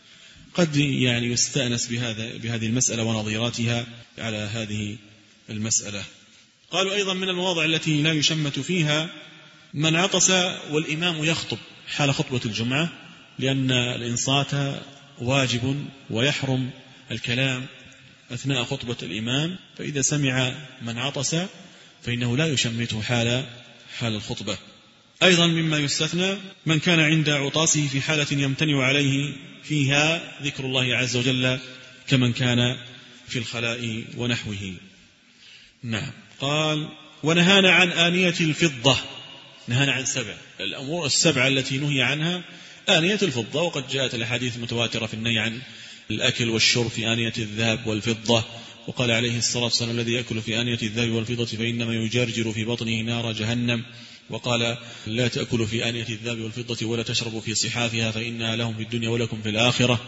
قد يعني يستأنس بهذا بهذه المسألة ونظيراتها على هذه المسألة. قالوا أيضا من المواضع التي لا يشمت فيها من عطس والإمام يخطب حال خطبة الجمعة، لأن الإنصات واجب ويحرم الكلام أثناء خطبة الإمام، فإذا سمع من عطس فإنه لا يشمته حال حال الخطبة. أيضا مما يستثنى من كان عند عطاسه في حالة يمتنع عليه فيها ذكر الله عز وجل كمن كان في الخلاء ونحوه. نعم. قال ونهانا عن آنية الفضة، نهانا عن سبع الأمور السبعة التي نهي عنها آنية الفضة، وقد جاءت الأحاديث متواترة في النهي عن الأكل والشرب في آنية الذهب والفضة. وقال عليه الصلاة والسلام الذي يأكل في آنية الذهب والفضة فإنما يجرجر في بطنه نار جهنم. وقال لا تأكلوا في آنية الذهب والفضة ولا تشربوا في صحافها فإنها لهم في الدنيا ولكم في الآخرة.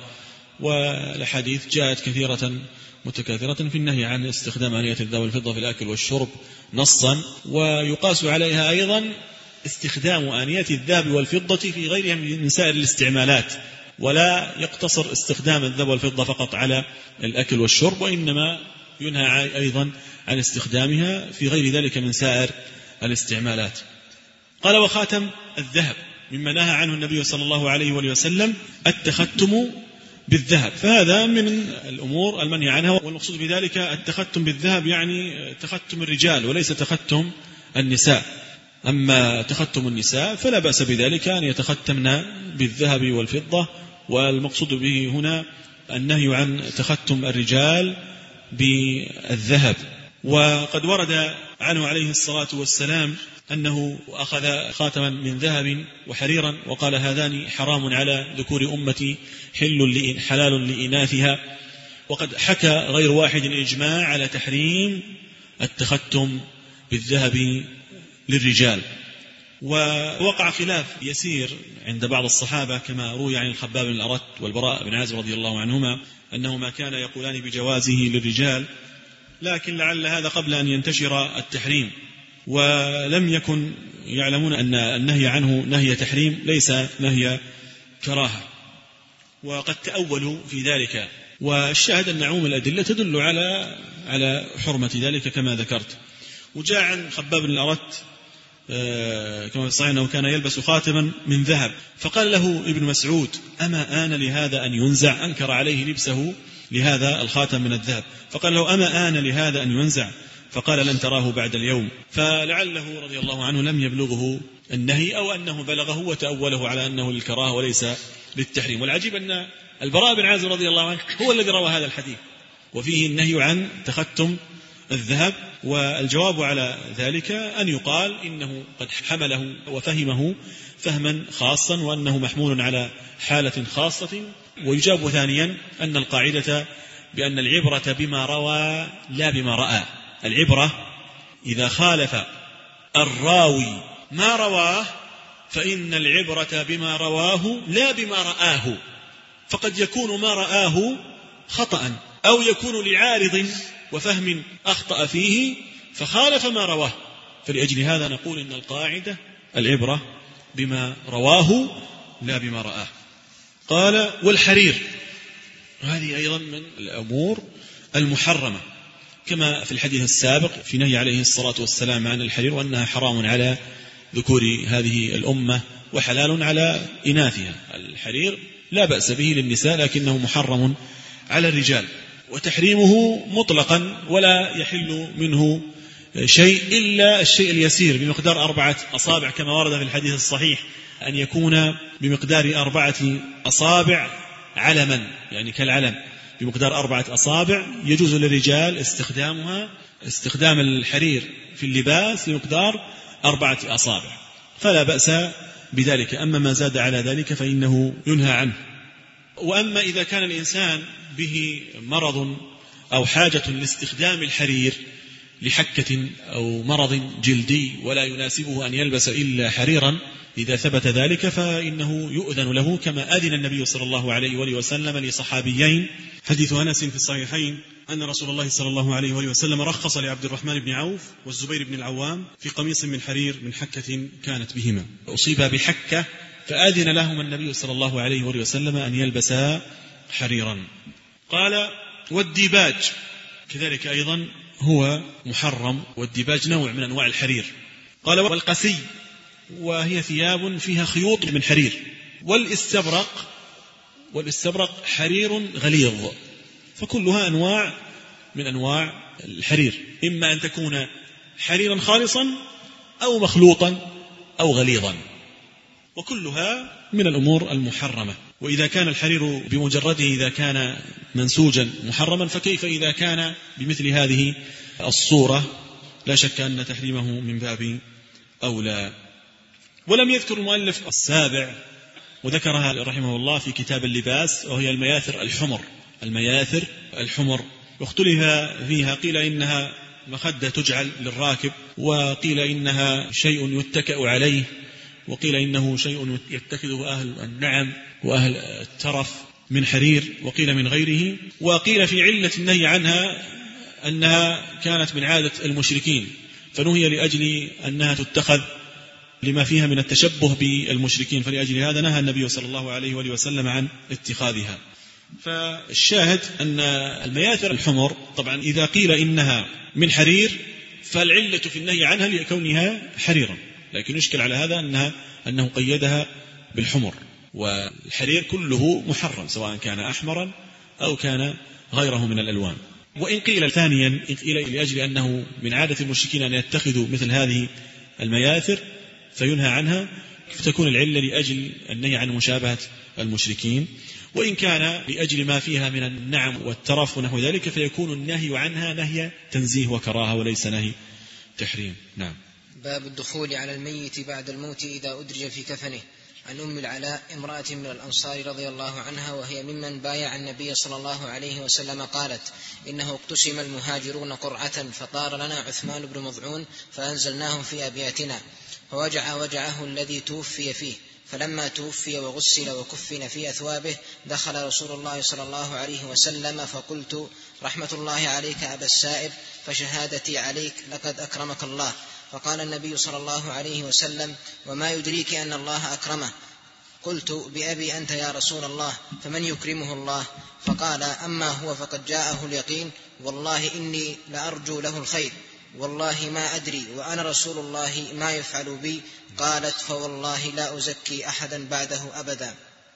والحديث جاءت كثيرة متكاثرة في النهي عن استخدام آنية الذهب والفضة في الأكل والشرب نصا. ويقاس عليها أيضا استخدام آنية الذهب والفضة في غيرها من سائر الاستعمالات، ولا يقتصر استخدام الذهب والفضة فقط على الأكل والشرب، وإنما ينهى أيضا عن استخدامها في غير ذلك من سائر الاستعمالات. قال وخاتم الذهب مما نهى عنه النبي صلى الله عليه وآله وسلم التختم بالذهب، فهذا من الأمور المنهي عنها، والمقصود بذلك التختم بالذهب يعني تختم الرجال وليس تختم النساء. أما تختم النساء فلا بأس بذلك أن يتختمن بالذهب والفضة، والمقصود به هنا النهي عن تختم الرجال بالذهب. وقد ورد عنه عليه الصلاة والسلام أنه أخذ خاتما من ذهب وحريرا وقال هذان حرام على ذكور أمتي حل حلال لإناثها. وقد حكى غير واحد الإجماع على تحريم التختم بالذهب للرجال. ووقع خلاف يسير عند بعض الصحابة كما روي عن الخباب بن الأرت والبراء بن عازب رضي الله عنهما أنهما كان يقولان بجوازه للرجال، لكن لعل هذا قبل أن ينتشر التحريم، ولم يكن يعلمون أن النهي عنه نهي تحريم ليس نهي كراهة، وقد تأولوا في ذلك. والشاهد أن عموم الأدلة تدل على على حرمة ذلك كما ذكرت. وجاء عن خباب بن الأرت كما في الصحيح أنه كان يلبس خاتما من ذهب، فقال له ابن مسعود أما آن لهذا أن ينزع؟ أنكر عليه لبسه لهذا الخاتم من الذهب، فقال له أما آن لهذا أن ينزع؟ فقال لن تراه بعد اليوم. فلعله رضي الله عنه لم يبلغه النهي، أو أنه بلغه وتأوله على أنه للكراهة وليس للتحريم. والعجيب أن البراء بن عازب رضي الله عنه هو الذي روى هذا الحديث وفيه النهي عن تختم الذهب. والجواب على ذلك أن يقال إنه قد حمله وفهمه فهما خاصا، وأنه محمول على حالة خاصة. ويجاب ثانيا أن القاعدة بأن العبرة بما روى لا بما رأى. العبرة إذا خالف الراوي ما رواه فإن العبرة بما رواه لا بما رآه، فقد يكون ما رآه خطأ أو يكون لعارض وفهم أخطأ فيه فخالف ما رواه. فلأجل هذا نقول إن القاعدة العبرة بما رواه لا بما رآه. قال والحرير، هذه أيضا من الأمور المحرمة كما في الحديث السابق في نهي عليه الصلاة والسلام عن الحرير، وأنها حرام على ذكور هذه الأمة وحلال على إناثها. الحرير لا بأس به للنساء لكنه محرم على الرجال، وتحريمه مطلقا ولا يحل منه شيء إلا الشيء اليسير بمقدار أربعة أصابع كما ورد في الحديث الصحيح، أن يكون بمقدار أربعة أصابع علما، يعني كالعلم بمقدار أربعة أصابع يجوز للرجال استخدامها، استخدام الحرير في اللباس بمقدار أربعة أصابع، فلا بأس بذلك. أما ما زاد على ذلك فإنه ينهى عنه. وأما إذا كان الإنسان به مرض أو حاجة لاستخدام الحرير لحكة أو مرض جلدي ولا يناسبه أن يلبس إلا حريرا، إذا ثبت ذلك فإنه يؤذن له، كما أذن النبي صلى الله عليه وآله وسلم لصحابيين. حديث أنس في الصحيحين أن رسول الله صلى الله عليه وآله وسلم رخص لعبد الرحمن بن عوف والزبير بن العوام في قميص من حرير من حكة كانت بهما، أصيبا بحكة فأذن لهم النبي صلى الله عليه وآله وسلم أن يلبسا حريرا. قال والديباج كذلك أيضا هو محرم، والديباج نوع من أنواع الحرير. قال والقسي، وهي ثياب فيها خيوط من حرير. والاستبرق، والاستبرق حرير غليظ، فكلها أنواع من أنواع الحرير، إما أن تكون حريرا خالصا أو مخلوطا أو غليظا، وكلها من الأمور المحرمة. وإذا كان الحرير بمجرده إذا كان منسوجا محرما، فكيف إذا كان بمثل هذه الصورة؟ لا شك أن تحريمه من باب أولى. ولم يذكر المؤلف السابع، وذكرها رحمه الله في كتاب اللباس، وهي المياثر الحمر. المياثر الحمر واختلف فيها، قيل إنها مخدة تجعل للراكب، وقيل إنها شيء يتكأ عليه، وقيل إنه شيء يتخذه أهل النعم وأهل الترف من حرير، وقيل من غيره. وقيل في علة النهي عنها أنها كانت من عادة المشركين، فنهي لأجل أنها تتخذ لما فيها من التشبه بالمشركين، فلأجل هذا نهى النبي صلى الله عليه وآله وسلم عن اتخاذها. فالشاهد أن المياثر الحمر طبعا إذا قيل إنها من حرير فالعلة في النهي عنها لكونها حريرا، لكن يشكل على هذا أنها أنه قيدها بالحمر، والحرير كله محرم سواء كان أحمرا أو كان غيره من الألوان. وإن قيل ثانيا لأجل أنه من عادة المشركين أن يتخذوا مثل هذه المياثر فينهى عنها، فتكون العلة لأجل النهي عن مشابهة المشركين. وإن كان لأجل ما فيها من النعم والترف ونحو ذلك فيكون النهي عنها نهي تنزيه وكراهة وليس نهي تحريم. نعم. باب الدخول على الميت بعد الموت إذا أدرج في كفنه. عن أم العلاء امرأة من الأنصار رضي الله عنها، وهي ممن بايع النبي صلى الله عليه وسلم، قالت: إنه اقتسم المهاجرون قرعة فطار لنا عثمان بن مضعون فأنزلناه في أبياتنا، فوجع وجعه الذي توفي فيه، فلما توفي وغسل وكفن في أثوابه دخل رسول الله صلى الله عليه وسلم، فقلت: رحمة الله عليك أبا السائب، فشهادتي عليك لقد أكرمك الله. فقال النبي صلى الله عليه وسلم: وما يدريك أن الله أكرمه؟ قلت: بأبي أنت يا رسول الله، فمن يكرمه الله؟ فقال: أما هو فقد جاءه اليقين، والله إني لأرجو له الخير، والله ما أدري وأنا رسول الله ما يفعل بي. قالت: فوالله لا أزكي أحدا بعده أبدا.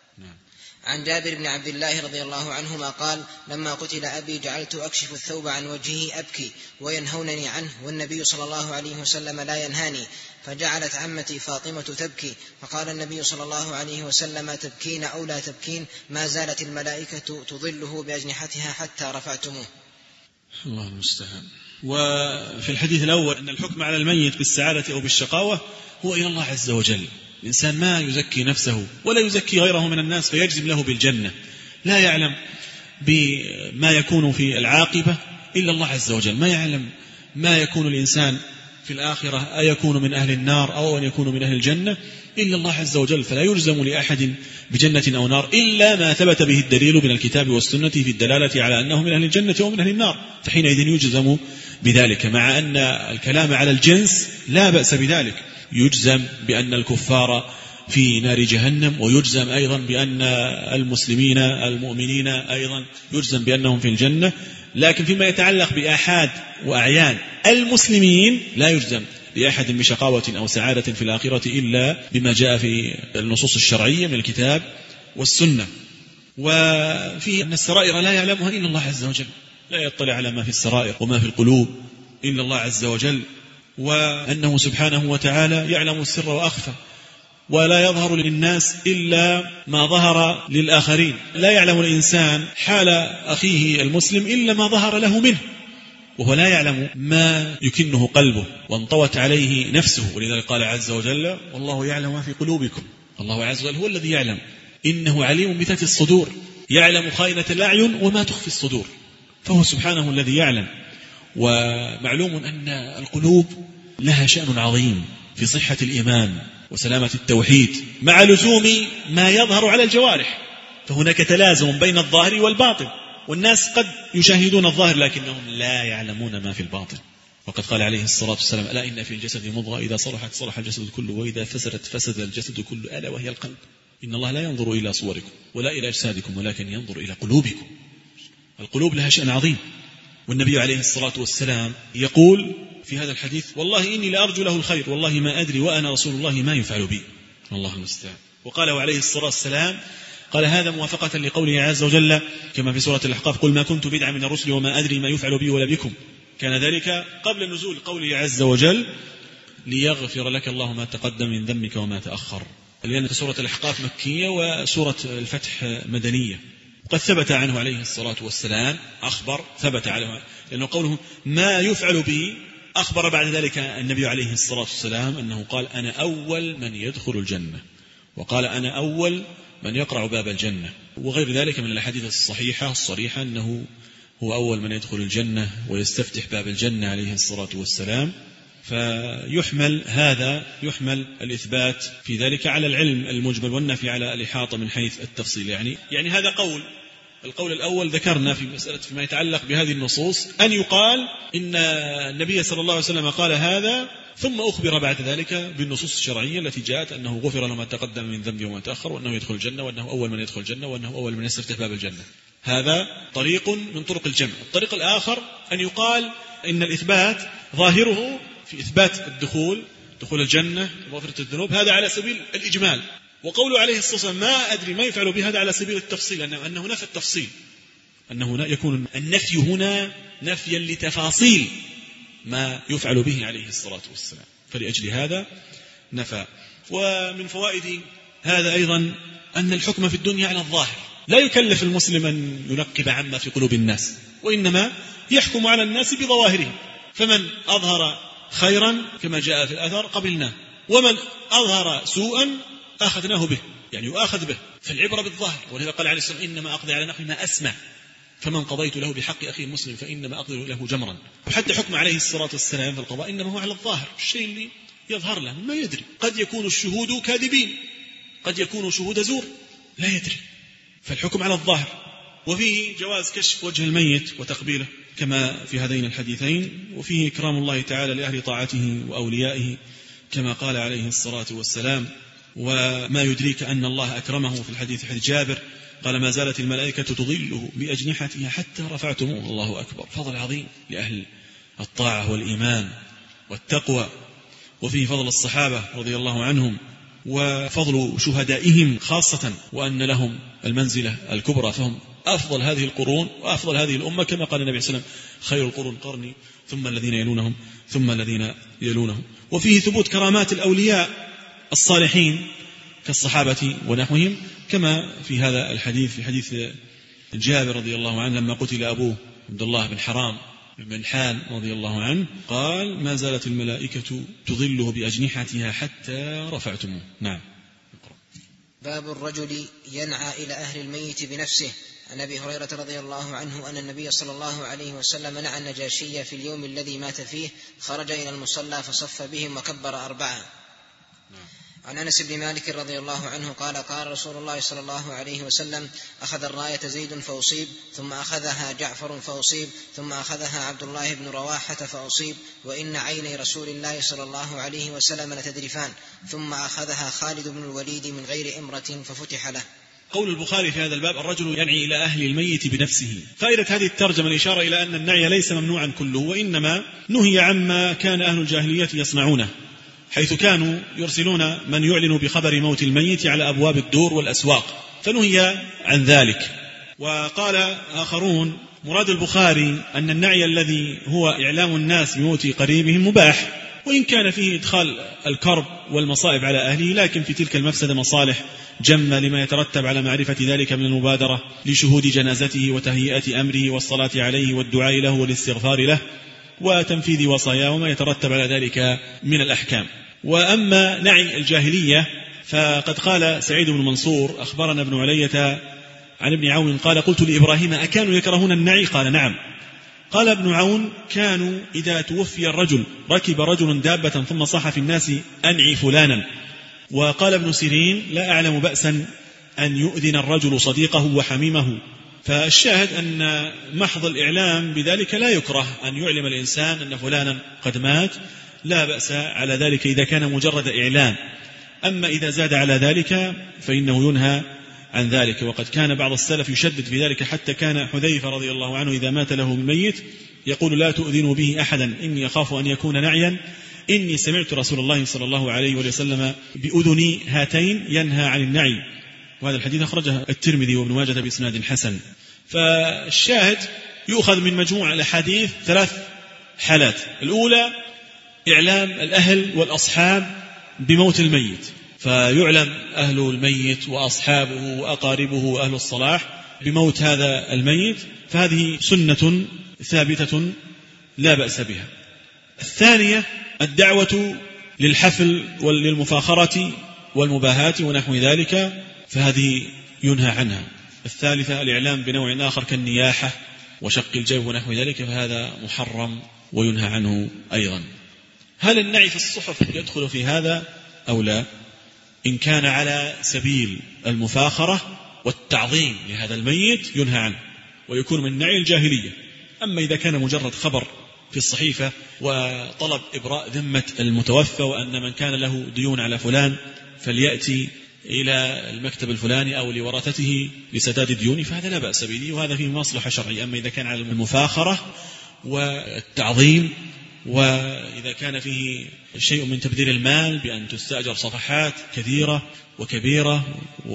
عن جابر بن عبد الله رضي الله عنهما قال: لما قتل أبي جعلت أكشف الثوب عن وجهه أبكي وينهونني عنه، والنبي صلى الله عليه وسلم لا ينهاني، فجعلت عمتي فاطمة تبكي، فقال النبي صلى الله عليه وسلم: تبكين أو لا تبكين، ما زالت الملائكة تظله بأجنحتها حتى رفعتموه. الله المستعان. وفي الحديث الأول أن الحكم على الميت بالسعادة أو بالشقاوة هو إلى الله عز وجل. الإنسان ما يزكي نفسه ولا يزكي غيره من الناس فيجزم له بالجنة، لا يعلم بما يكون في العاقبة إلا الله عز وجل، ما يعلم ما يكون الإنسان في الآخرة أيكون من أهل النار أو أن يكون من أهل الجنة إلا الله عز وجل، فلا يلزم لأحد بجنة أو نار إلا ما ثبت به الدليل من الكتاب والسنة في الدلالة على أنه من أهل الجنة أو من أهل النار، فحينئذ يجزم بذلك، مع أن الكلام على الجنس لا بأس بذلك، يجزم بأن الكفار في نار جهنم، ويجزم أيضا بأن المسلمين المؤمنين أيضا يجزم بأنهم في الجنة، لكن فيما يتعلق بآحاد وأعيان المسلمين لا يجزم لأحد بشقاوة أو سعادة في الآخرة إلا بما جاء في النصوص الشرعية من الكتاب والسنة. وفيه أن السرائر لا يعلمها إلا الله عز وجل، لا يطلع على ما في السرائر وما في القلوب إلا الله عز وجل، وأنه سبحانه وتعالى يعلم السر وأخفى، ولا يظهر للناس إلا ما ظهر للآخرين، لا يعلم الإنسان حال أخيه المسلم إلا ما ظهر له منه، وهو لا يعلم ما يكنه قلبه وانطوت عليه نفسه، ولذلك قال عز وجل والله يعلم ما في قلوبكم. الله عز وجل هو الذي يعلم، إنه عليم بذات الصدور، يعلم خائنة الأعين وما تخفي الصدور، فهو سبحانه الذي يعلم. ومعلوم أن القلوب لها شأن عظيم في صحة الإيمان وسلامة التوحيد مع لزوم ما يظهر على الجوارح، فهناك تلازم بين الظاهر والباطن، والناس قد يشاهدون الظاهر لكنهم لا يعلمون ما في الباطن. وقد قال عليه الصلاة والسلام ألا إن في الجسد مضغة إذا صلحت صلح الجسد كله وإذا فسدت فسد الجسد كله ألا وهي القلب. إن الله لا ينظر إلى صوركم ولا إلى أجسادكم ولكن ينظر إلى قلوبكم. القلوب لها شأن عظيم، والنبي عليه الصلاة والسلام يقول في هذا الحديث والله إني لأرجو له الخير والله ما أدري وأنا رسول الله ما يفعل بي. الله المستعان. وقال عليه الصلاة والسلام قال هذا موافقة لقوله عز وجل كما في سورة الأحقاف قل ما كنت بدعا من الرسل وما أدري ما يفعل بي ولا بكم. كان ذلك قبل نزول قوله عز وجل ليغفر لك الله ما تقدم من ذنبك وما تأخر، لأن سورة الأحقاف مكية وسورة الفتح مدنية. وقد ثبت عنه عليه الصلاة والسلام أخبر ثبت عنه لأنه قوله ما يفعل به أخبر بعد ذلك النبي عليه الصلاة والسلام أنه قال أنا أول من يدخل الجنة، وقال أنا أول من يقرع باب الجنة، وغير ذلك من الأحاديث الصحيحة الصريحة أنه هو أول من يدخل الجنة ويستفتح باب الجنة عليه الصلاة والسلام. فيحمل هذا يحمل الإثبات في ذلك على العلم المجمل والنفي على الإحاطة من حيث التفصيل. يعني يعني هذا قول القول الأول ذكرنا في مسألة فيما يتعلق بهذه النصوص أن يقال إن النبي صلى الله عليه وسلم قال هذا ثم أخبر بعد ذلك بالنصوص الشرعية التي جاءت أنه غفر له ما تقدم من ذنبه وما تأخر، وأنه يدخل الجنة، وأنه أول من يدخل الجنة، وأنه أول من يستفتح باب الجنة. هذا طريق من طرق الجمع. الطريق الآخر أن يقال إن الإثبات ظاهره في إثبات الدخول دخول الجنة ومغفرة الذنوب، هذا على سبيل الإجمال، وقوله عليه الصلاة والسلام ما أدري ما يفعل به هذا على سبيل التفصيل، أنه نفى التفصيل، أنه يكون النفي هنا نفيا لتفاصيل ما يفعل به عليه الصلاة والسلام، فلأجل هذا نفى. ومن فوائد هذا أيضا أن الحكم في الدنيا على الظاهر، لا يكلف المسلم أن ينقب عما في قلوب الناس، وإنما يحكم على الناس بظواهرهم، فمن أظهر خيرا كما جاء في الأثر قبلناه، ومن أظهر سوءا أخذناه به، يعني يؤاخذ به، فالعبرة بالظاهر. ولذا قال عليه السلام إنما أقضي على نحو ما أسمع، فمن قضيت له بحق أخي المسلم فإنما أقضي له جمرا. وحتى حكم عليه الصلاة والسلام في القضاء إنما هو على الظاهر، الشيء اللي يظهر له ما يدري، قد يكون الشهود كاذبين، قد يكون شهود زور، لا يدري، فالحكم على الظاهر. وفيه جواز كشف وجه الميت وتقبيله كما في هذين الحديثين، وفيه إكرام الله تعالى لأهل طاعته وأوليائه كما قال عليه الصلاة والسلام وما يدريك أن الله أكرمه في الحديث حديث جابر قال ما زالت الملائكة تظله بأجنحتها حتى رفعتموه. الله أكبر، فضل عظيم لأهل الطاعة والإيمان والتقوى. وفيه فضل الصحابة رضي الله عنهم وفضل شهدائهم خاصة، وأن لهم المنزلة الكبرى، فهم أفضل هذه القرون وأفضل هذه الأمة كما قال النبي صلى الله عليه وسلم خير القرون قرني ثم الذين يلونهم ثم الذين يلونهم. وفيه ثبوت كرامات الأولياء الصالحين كالصحابة ونحوهم كما في هذا الحديث، في حديث جابر رضي الله عنه لما قتل أبوه عبد الله بن حرام بن حال رضي الله عنه قال ما زالت الملائكة تظله بأجنحتها حتى رفعتموه. نعم. باب الرجل ينعى إلى أهل الميت بنفسه. عن أبي هريرة رضي الله عنه أن النبي صلى الله عليه وسلم نعى النجاشي في اليوم الذي مات فيه، خرج إلى المصلى فصف بهم وكبر أربعة. عن أنس بن مالك رضي الله عنه قال قال رسول الله صلى الله عليه وسلم أخذ الراية زيد فأصيب، ثم أخذها جعفر فأصيب، ثم أخذها عبد الله بن رواحة فأصيب، وإن عيني رسول الله صلى الله عليه وسلم لتدرفان، ثم أخذها خالد بن الوليد من غير إمرة ففتح له. قول البخاري في هذا الباب الرجل ينعي إلى أهل الميت بنفسه. فائدة هذه الترجمة الإشارة إلى أن النعي ليس ممنوعا كله، وإنما نهي عما كان أهل الجاهلية يصنعونه، حيث كانوا يرسلون من يعلن بخبر موت الميت على أبواب الدور والأسواق، فنهي عن ذلك. وقال آخرون مراد البخاري أن النعي الذي هو إعلام الناس بموت قريبهم مباح، وإن كان فيه إدخال الكرب والمصائب على أهله، لكن في تلك المفسدة مصالح جمة لما يترتب على معرفة ذلك من المبادرة لشهود جنازته وتهيئة أمره والصلاة عليه والدعاء له والاستغفار له وتنفيذ وصاياه وما يترتب على ذلك من الأحكام. وأما نعي الجاهلية فقد قال سعيد بن منصور أخبرنا ابن علية عن ابن عون قال قلت لإبراهيم أكانوا يكرهون النعي؟ قال نعم. قال ابن عون كانوا إذا توفي الرجل ركب رجل دابة ثم صاح في الناس أنعي فلانا. وقال ابن سيرين لا أعلم بأسا أن يؤذن الرجل صديقه وحميمه. فالشاهد أن محض الإعلام بذلك لا يكره، أن يعلم الإنسان أن فلانا قد مات لا بأس على ذلك إذا كان مجرد إعلان. أما إذا زاد على ذلك فإنه ينهى عن ذلك. وقد كان بعض السلف يشدد في ذلك، حتى كان حذيفة رضي الله عنه إذا مات له ميت يقول لا تؤذنوا به أحدا إني أخاف أن يكون نعيا، إني سمعت رسول الله صلى الله عليه وسلم بأذني هاتين ينهى عن النعي. وهذا الحديث أخرجه الترمذي وابن ماجه بإسناد حسن. فالشاهد يؤخذ من مجموع الأحاديث ثلاث حالات. الأولى إعلام الأهل والأصحاب بموت الميت، فيعلم أهل الميت وأصحابه وأقاربه وأهل الصلاح بموت هذا الميت، فهذه سنة ثابتة لا بأس بها. الثانية الدعوة للحفل وللمفاخرة والمباهاة ونحو ذلك، فهذه ينهى عنها. الثالثة الإعلام بنوع آخر كالنياحة وشق الجيب ونحو ذلك، فهذا محرم وينهى عنه أيضا. هل النعي في الصحف يدخل في هذا أو لا؟ إن كان على سبيل المفاخرة والتعظيم لهذا الميت ينهى عنه ويكون من نعي الجاهلية. أما إذا كان مجرد خبر في الصحيفة وطلب إبراء ذمة المتوفى وأن من كان له ديون على فلان فليأتي إلى المكتب الفلاني أو لورثته لسداد ديونه، فهذا لا بأس به وهذا فيه مصلحة شرعية. أما إذا كان على المفاخرة والتعظيم، وإذا كان فيه شيء من تبذير المال بأن تستأجر صفحات كثيرة وكبيرة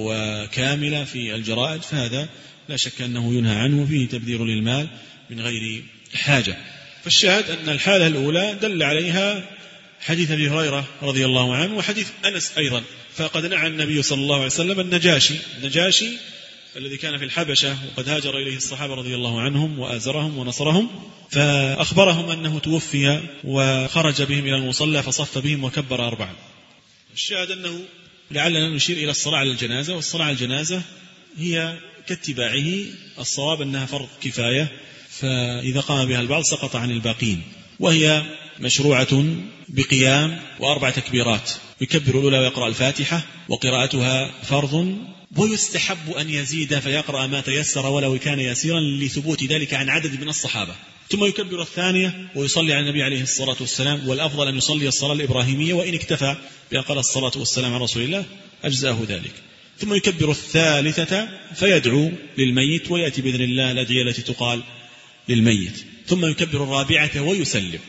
وكاملة في الجرائد، فهذا لا شك أنه ينهى عنه، فيه تبذير للمال من غير حاجة. فالشاهد أن الحالة الأولى دل عليها حديث أبي هريرة رضي الله عنه وحديث أنس أيضا. فقد نعى النبي صلى الله عليه وسلم النجاشي النجاشي الذي كان في الحبشة وقد هاجر إليه الصحابة رضي الله عنهم وآزرهم ونصرهم، فأخبرهم أنه توفي وخرج بهم إلى المصلى فصف بهم وكبر أربعا. الشاهد أنه لعلنا نشير إلى الصلاة على الجنازة، والصلاة على الجنازة هي كاتباعه، الصواب أنها فرض كفاية، فإذا قام بها البعض سقط عن الباقين، وهي مشروعة بقيام وأربع تكبيرات، يكبر الأولى ويقرأ الفاتحة وقراءتها فرض، ويستحب أن يزيد فيقرأ ما تيسر ولو كان يسيرا لثبوت ذلك عن عدد من الصحابة، ثم يكبر الثانية ويصلي على النبي عليه الصلاة والسلام، والأفضل أن يصلي الصلاة الإبراهيمية، وإن اكتفى بأن قال الصلاة والسلام على رسول الله أجزاه ذلك. ثم يكبر الثالثة فيدعو للميت ويأتي بإذن الله الأدعية التي تقال للميت، ثم يكبر الرابعة ويسلم.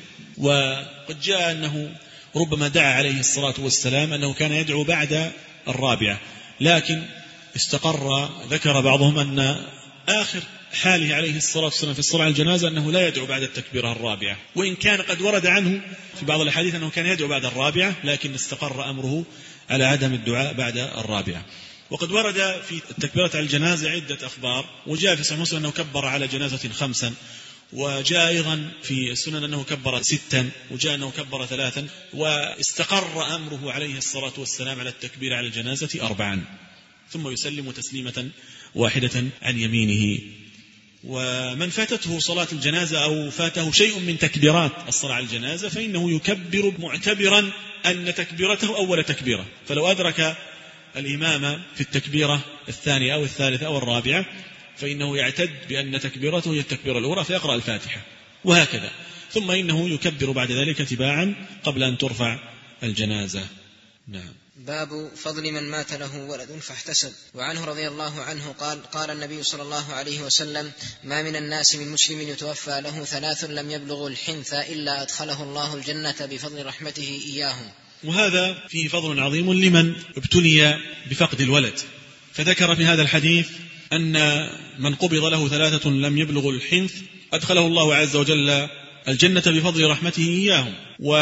وقد جاء أنه ربما دعا عليه الصلاة والسلام أنه كان يدعو بعد الرابعة، لكن استقر ذكر بعضهم أن آخر حاله عليه الصلاة والسلام في الصلاة على الجنازة أنه لا يدعو بعد التكبيرة الرابعة، وإن كان قد ورد عنه في بعض الحديث أنه كان يدعو بعد الرابعة، لكن استقر أمره على عدم الدعاء بعد الرابعة. وقد ورد في التكبيرة على الجنازة عدة أخبار، وجاء في صحيح مسلم أنه كبر على جنازة خمسا، وجاء أيضا في السنن أنه كبر ستا، وجاء أنه كبر ثلاثا، واستقر أمره عليه الصلاة والسلام على التكبير على الجنازة أربعا، ثم يسلم تسليمة واحدة عن يمينه. ومن فاتته صلاة الجنازة أو فاته شيء من تكبيرات الصلاة على الجنازة فإنه يكبر معتبرا أن تكبيرته أول تكبيرة، فلو أدرك الإمام في التكبيرة الثانية أو الثالثة أو الرابعة فإنه يعتد بأن تكبيرته هي التكبيرة الأولى فيقرأ الفاتحة، وهكذا. ثم إنه يكبر بعد ذلك تباعا قبل أن ترفع الجنازة. نعم. باب فضل من مات له ولد فاحتسب. وعنه رضي الله عنه قال قال النبي صلى الله عليه وسلم: ما من الناس من مسلم يتوفى له ثلاث لم يبلغوا الحنث إلا أدخله الله الجنة بفضل رحمته إياهم. وهذا فيه فضل عظيم لمن ابتلي بفقد الولد، فذكر في هذا الحديث أن من قبض له ثلاثة لم يبلغوا الحنث أدخله الله عز وجل الجنة بفضل رحمته إياهم.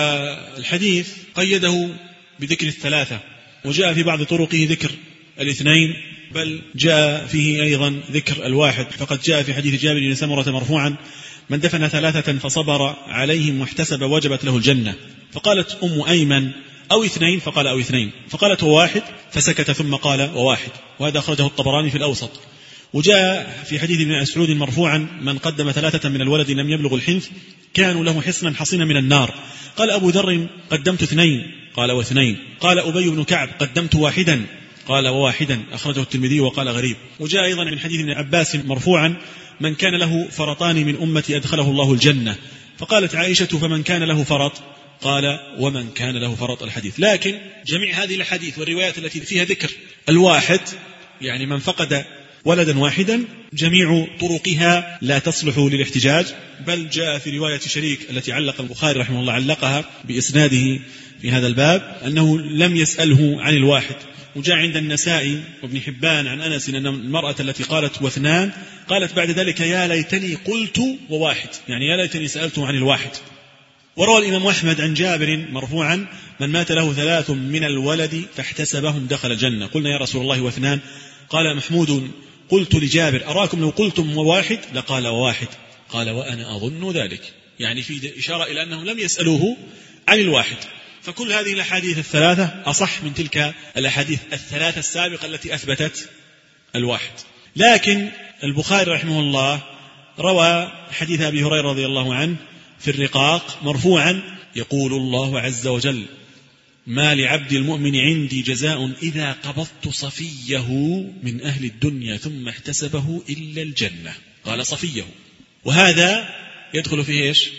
والحديث قيده بذكر الثلاثة، وجاء في بعض طرقه ذكر الاثنين، بل جاء فيه أيضا ذكر الواحد، فقد جاء في حديث جابر بن سمرة مرفوعا: من دفن ثلاثة فصبر عليهم واحتسب وجبت له الجنة. فقالت أم أيمن: أو اثنين؟ فقال: أو اثنين. فقالت: وواحد؟ فسكت ثم قال: وواحد. وهذا أخرجه الطبراني في الأوسط. وجاء في حديث ابن مسعود مرفوعا: من قدم ثلاثة من الولد لم يبلغ الحنث كانوا له حصنا حصينا من النار. قال أبو ذر: قدمت اثنين. قال: واثنين. قال أبي بن كعب: قدمت واحدا. قال: وواحدا. أخرجه الترمذي وقال: غريب. وجاء أيضا من حديث ابن عباس مرفوعا: من كان له فرطان من أمتي أدخله الله الجنة. فقالت عائشة: فمن كان له فرط؟ قال: ومن كان له فرط الحديث. لكن جميع هذه الحديث والروايات التي فيها ذكر الواحد، يعني من فقد ولدا واحدا، جميع طرقها لا تصلح للاحتجاج، بل جاء في رواية شريك التي علق البخاري رحمه الله علقها بإسناده في هذا الباب أنه لم يسأله عن الواحد. وجاء عند النسائي وابن حبان عن أنس أن المرأة التي قالت واثنان قالت بعد ذلك: يا ليتني قلت وواحد، يعني يا ليتني سألته عن الواحد. وروى الإمام أحمد عن جابر مرفوعا: من مات له ثلاث من الولد فاحتسبهم دخل الجنة. قلنا: يا رسول الله واثنان؟ قال محمود: قلت لجابر: أراكم لو قلتم وواحد لقال وواحد. قال: وأنا أظن ذلك، يعني في إشارة إلى أنهم لم يسألوه عن الواحد. فكل هذه الأحاديث الثلاثة أصح من تلك الأحاديث الثلاثة السابقة التي أثبتت الواحد. لكن البخاري رحمه الله روى حديث أبي هريرة رضي الله عنه في الرقاق مرفوعا: يقول الله عز وجل: ما لعبد المؤمن عندي جزاء إذا قبضت صفيه من أهل الدنيا ثم احتسبه إلا الجنة. قال صفيه، وهذا يدخل فيه إيش؟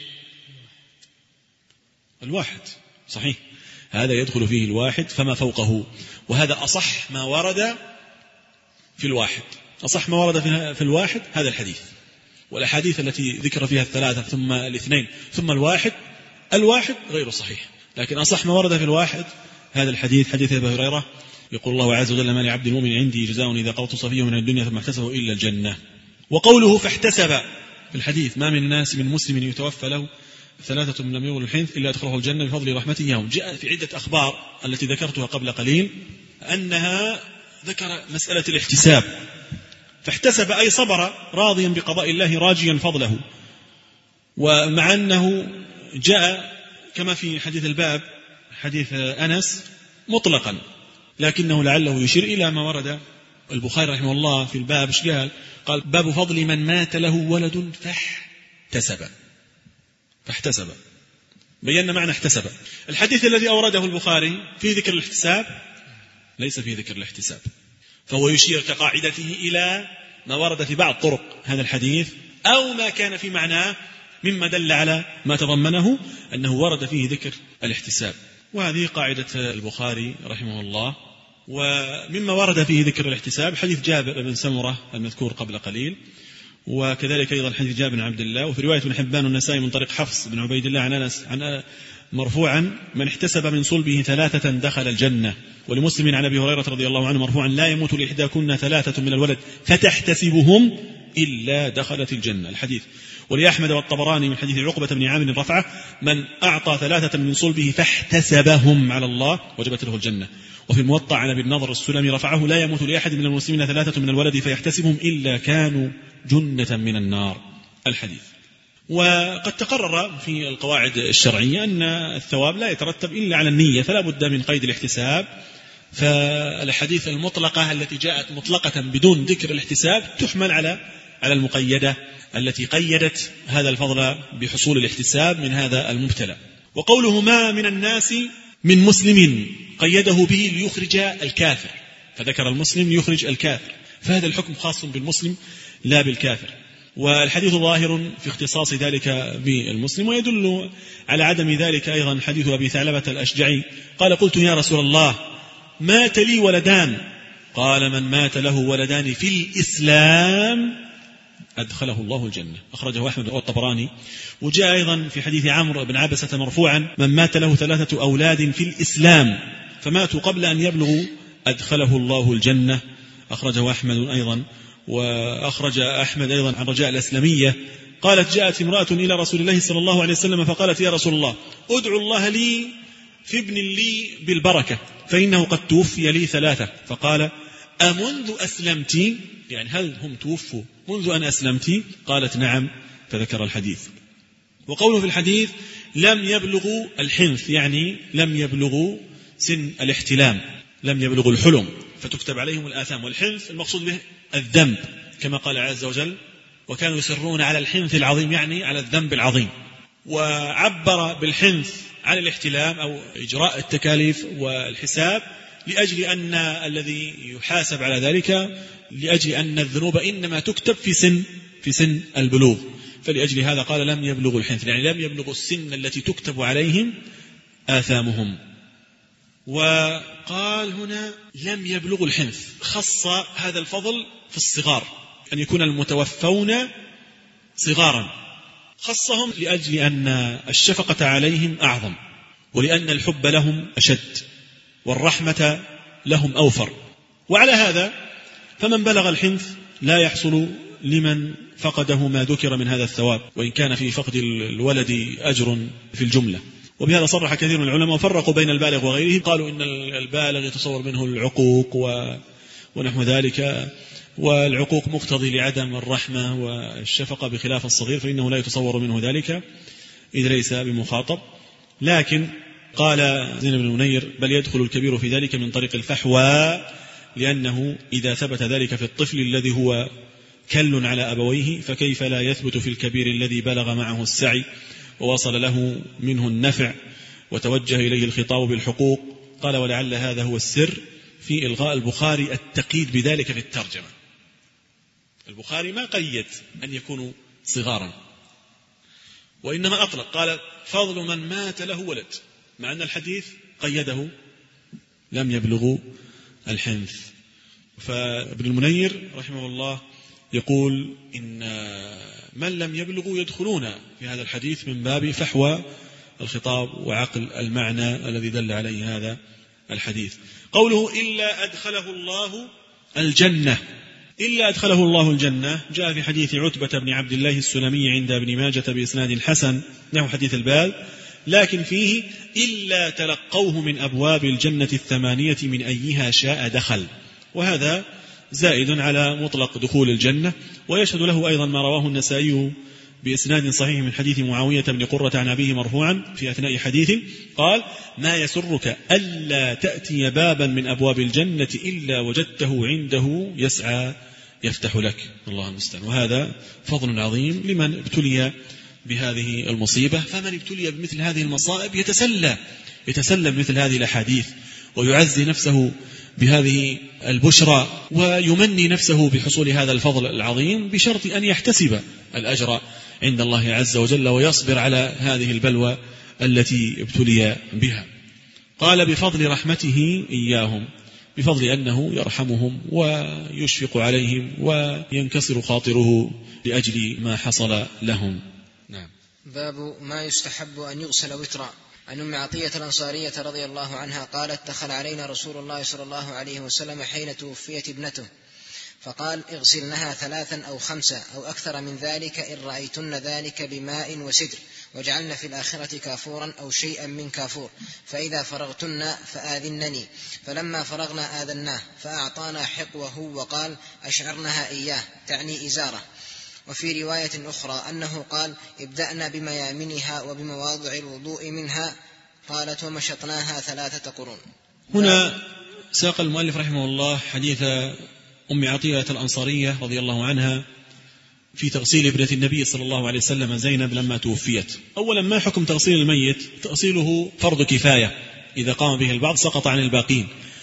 الواحد. صحيح، هذا يدخل فيه الواحد فما فوقه، وهذا أصح ما ورد في الواحد. أصح ما ورد في الواحد هذا الحديث، والأحاديث التي ذكر فيها الثلاثة ثم الاثنين ثم الواحد، الواحد غير صحيح. لكن أصح ما ورد في الواحد هذا الحديث، حديث أبي هريرة: يقول الله عز وجل: ما لعبد المؤمن عندي جزاء إذا قبضت صفيه من الدنيا ثم احتسبه إلا الجنة. وقوله فاحتسب في الحديث: ما من الناس من مسلم يتوفى له ثلاثة من لم يبلغوا الحنث إلا أدخله الجنة بفضل رحمته إياهم. جاء في عدة أخبار التي ذكرتها قبل قليل أنها ذكر مسألة الاحتساب، فاحتسب أي صبر راضيا بقضاء الله راجيا فضله. ومع أنه جاء كما في حديث الباب حديث أنس مطلقا، لكنه لعله يشير إلى ما ورد البخاري رحمه الله في الباب. قال قال باب فضل من مات له ولد فاحتسب. فاحتسب بينا معنى احتسب. الحديث الذي أورده البخاري في ذكر الاحتساب ليس في ذكر الاحتساب، فهو يشير كقاعدته إلى ما ورد في بعض طرق هذا الحديث أو ما كان في معناه مما دل على ما تضمنه أنه ورد فيه ذكر الاحتساب. وهذه قاعدة البخاري رحمه الله. ومما ورد فيه ذكر الاحتساب حديث جابر بن سمرة المذكور قبل قليل، وكذلك أيضا حديث جابر بن عبد الله. وفي رواية ابن حبان والنسائي من طريق حفص بن عبيد الله عن أنس عن مرفوعا: من احتسب من صلبه ثلاثة دخل الجنة. ولمسلم عن أبي هريرة رضي الله عنه مرفوعا: لا يموت لإحداكن ثلاثة من الولد فتحتسبهم إلا دخلت الجنة. الحديث. ولأحمد والطبراني من حديث عقبة بن عامر رفعه: من أعطى ثلاثة من صلبه فاحتسبهم على الله وجبت له الجنة. وفي الموطأ عن أبي النضر السلمي رفعه: لا يموت لأحد من المسلمين ثلاثة من الولد فيحتسبهم إلا كانوا جنة من النار. الحديث. وقد تقرر في القواعد الشرعية أن الثواب لا يترتب إلا على النية، فلا بد من قيد الاحتساب. فالحديث المطلقة التي جاءت مطلقة بدون ذكر الاحتساب تحمل على على المقيدة التي قيدت هذا الفضل بحصول الاحتساب من هذا المبتلى. وقوله ما من الناس من مسلم قيده به ليخرج الكافر، فذكر المسلم ليخرج الكافر، فهذا الحكم خاص بالمسلم لا بالكافر. والحديث ظاهر في اختصاص ذلك بالمسلم، ويدل على عدم ذلك أيضا حديث أبي ثعلبة الأشجعي قال قلت يا رسول الله مات لي ولدان، قال من مات له ولدان في الإسلام أدخله الله الجنة، أخرجه أحمد والطبراني. وجاء أيضا في حديث عمرو بن عبسة مرفوعا من مات له ثلاثة أولاد في الإسلام فماتوا قبل أن يبلغوا أدخله الله الجنة، أخرجه أحمد أيضا. وأخرج أحمد أيضا عن رجاء الأسلمية قالت جاءت امرأة إلى رسول الله صلى الله عليه وسلم فقالت يا رسول الله أدعو الله لي في ابن لي بالبركة فإنه قد توفي لي ثلاثة، فقال أمنذ أسلمت، يعني هل هم توفوا منذ أن أسلمت؟ قالت نعم، فذكر الحديث. وقوله في الحديث لم يبلغوا الحنث، يعني لم يبلغوا سن الاحتلام، لم يبلغوا الحلم فتكتب عليهم الآثام. والحنث المقصود به الذنب كما قال عز وجل وكانوا يصرون على الحنث العظيم، يعني على الذنب العظيم. وعبر بالحنث عن الاحتلام أو إجراء التكاليف والحساب لأجل أن الذي يحاسب على ذلك لأجل أن الذنوب إنما تكتب في سن في سن البلوغ، فلأجل هذا قال لم يبلغوا الحنث، يعني لم يبلغوا السن التي تكتب عليهم آثامهم. وقال هنا لم يبلغوا الحنث، خص هذا الفضل في الصغار، أن يكون المتوفون صغارا، خصهم لأجل أن الشفقة عليهم أعظم، ولأن الحب لهم أشد، والرحمة لهم أوفر. وعلى هذا فمن بلغ الحنث لا يحصل لمن فقده ما ذكر من هذا الثواب، وإن كان في فقد الولد أجر في الجملة. وبهذا صرح كثير من العلماء وفرقوا بين البالغ وغيره، قالوا إن البالغ يتصور منه العقوق ونحو ذلك، والعقوق مقتضي لعدم الرحمة والشفقة، بخلاف الصغير فإنه لا يتصور منه ذلك إذ ليس بمخاطب. لكن قال زين بن المنير بل يدخل الكبير في ذلك من طريق الفحوى، لأنه إذا ثبت ذلك في الطفل الذي هو كل على أبويه فكيف لا يثبت في الكبير الذي بلغ معه السعي ووصل له منه النفع وتوجه إليه الخطاب بالحقوق. قال ولعل هذا هو السر في إلغاء البخاري التقييد بذلك في الترجمة. البخاري ما قيد أن يكونوا صغارا، وإنما أطلق قال فضل من مات له ولد، مع أن الحديث قيده لم يبلغوا الحنث. فابن المنير رحمه الله يقول إن من لم يبلغوا يدخلون في هذا الحديث من باب فحوى الخطاب وعقل المعنى الذي دل عليه هذا الحديث. قوله إلا أدخله الله الجنة، إلا أدخله الله الجنة جاء في حديث عتبة بن عبد الله السلمي عند ابن ماجة بإسناد حسن نحو حديث الباب، لكن فيه إلا تلقوه من أبواب الجنة الثمانية من أيها شاء دخل، وهذا زائد على مطلق دخول الجنة. ويشهد له أيضا ما رواه النسائي بإسناد صحيح من حديث معاوية بن قرة عن أبيه مرفوعا في أثناء حديث قال ما يسرك ألا تأتي بابا من أبواب الجنة إلا وجدته عنده يسعى يفتح لك، الله المستعان. وهذا فضل عظيم لمن ابتلي بهذه المصيبة، فمن ابتلي بمثل هذه المصائب يتسلى يتسلى بمثل هذه الأحاديث ويعزي نفسه بهذه البشرى ويمني نفسه بحصول هذا الفضل العظيم، بشرط أن يحتسب الأجر عند الله عز وجل ويصبر على هذه البلوى التي ابتلي بها. قال بفضل رحمته إياهم، بفضل أنه يرحمهم ويشفق عليهم وينكسر خاطره لأجل ما حصل لهم. نعم. باب ما يستحب أن يغسل وترا. عن أم عطية الأنصارية رضي الله عنها قالت دخل علينا رسول الله صلى الله عليه وسلم حين توفيت ابنته فقال اغسلنها ثلاثا أو خمسا أو أكثر من ذلك إن رأيتن ذلك بماء وسدر، واجعلن في الآخرة كافورا أو شيئا من كافور، فإذا فرغتن فآذنني. فلما فرغنا آذناه فأعطانا حقوه وقال أشعرنها إياه، تعني إزارة. وفي رواية أخرى أنه قال ابدأنا بميامنها وبمواضع الوضوء منها. قالت ومشطناها ثلاثة قرون. هنا ساق المؤلف رحمه الله حديث أم عطية الأنصارية رضي الله عنها في تغسيل ابنة النبي صلى الله عليه وسلم زينب لما توفيت. أولا، ما حكم تغسيل الميت؟ تغسيله فرض كفاية، إذا قام به البعض سقط عن الباقين.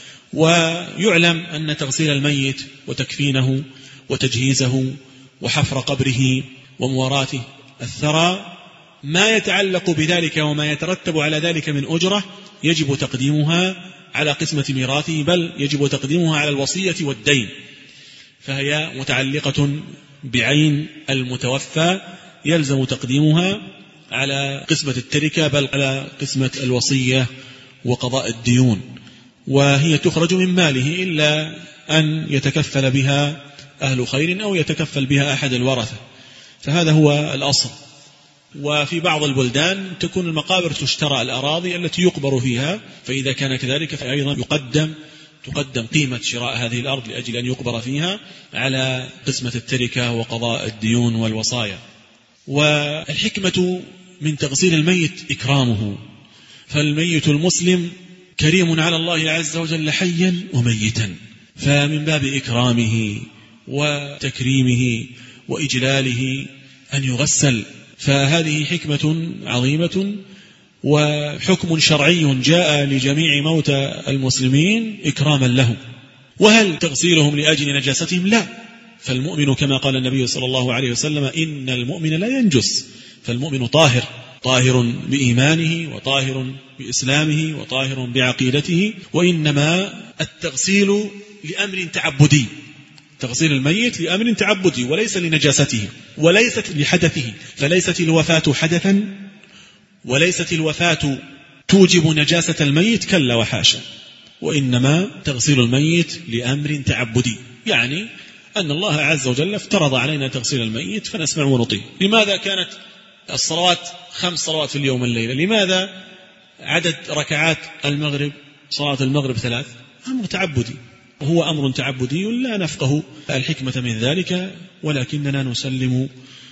ويعلم أن تغسيل الميت وتكفينه وتجهيزه وحفر قبره ومواراته الثرى ما يتعلق بذلك وما يترتب على ذلك من أجرة يجب تقديمها على قسمة ميراثه، بل يجب تقديمها على الوصية والدين، فهي متعلقة بعين المتوفى، يلزم تقديمها على قسمة التركة بل على قسمة الوصية وقضاء الديون، وهي تخرج من ماله إلا أن يتكفل بها أهل خير أو يتكفل بها أحد الورثة، فهذا هو الأصل. وفي بعض البلدان تكون المقابر تشترى الأراضي التي يقبر فيها، فإذا كان كذلك فأيضا يقدم تقدم قيمة شراء هذه الأرض لأجل أن يقبر فيها على قسمة التركة وقضاء الديون والوصايا. والحكمة من تغسيل الميت إكرامه، فالميت المسلم كريم على الله عز وجل حيا وميتا، فمن باب إكرامه وتكريمه وإجلاله أن يغسل، فهذه حكمة عظيمة وحكم شرعي جاء لجميع موتى المسلمين إكراما لهم. وهل تغسيلهم لأجل نجاستهم؟ لا، فالمؤمن كما قال النبي صلى الله عليه وسلم إن المؤمن لا ينجس، فالمؤمن طاهر، طاهر بإيمانه وطاهر بإسلامه وطاهر بعقيدته، وإنما التغسيل لأمر تعبدي، تغسيل الميت لأمر تعبدي وليس لنجاسته وليست لحدثه، فليست الوفاة حدثا وليست الوفاة توجب نجاسة الميت، كلا وحاشا، وإنما تغسيل الميت لأمر تعبدي، يعني أن الله عز وجل افترض علينا تغسيل الميت فنسمع ونطيع. لماذا كانت الصلوات خمس صلوات في اليوم والليلة؟ لماذا عدد ركعات المغرب صلاة المغرب ثلاث؟ أمر تعبدي، وهو أمر تعبدي لا نفقه الحكمة من ذلك، ولكننا نسلم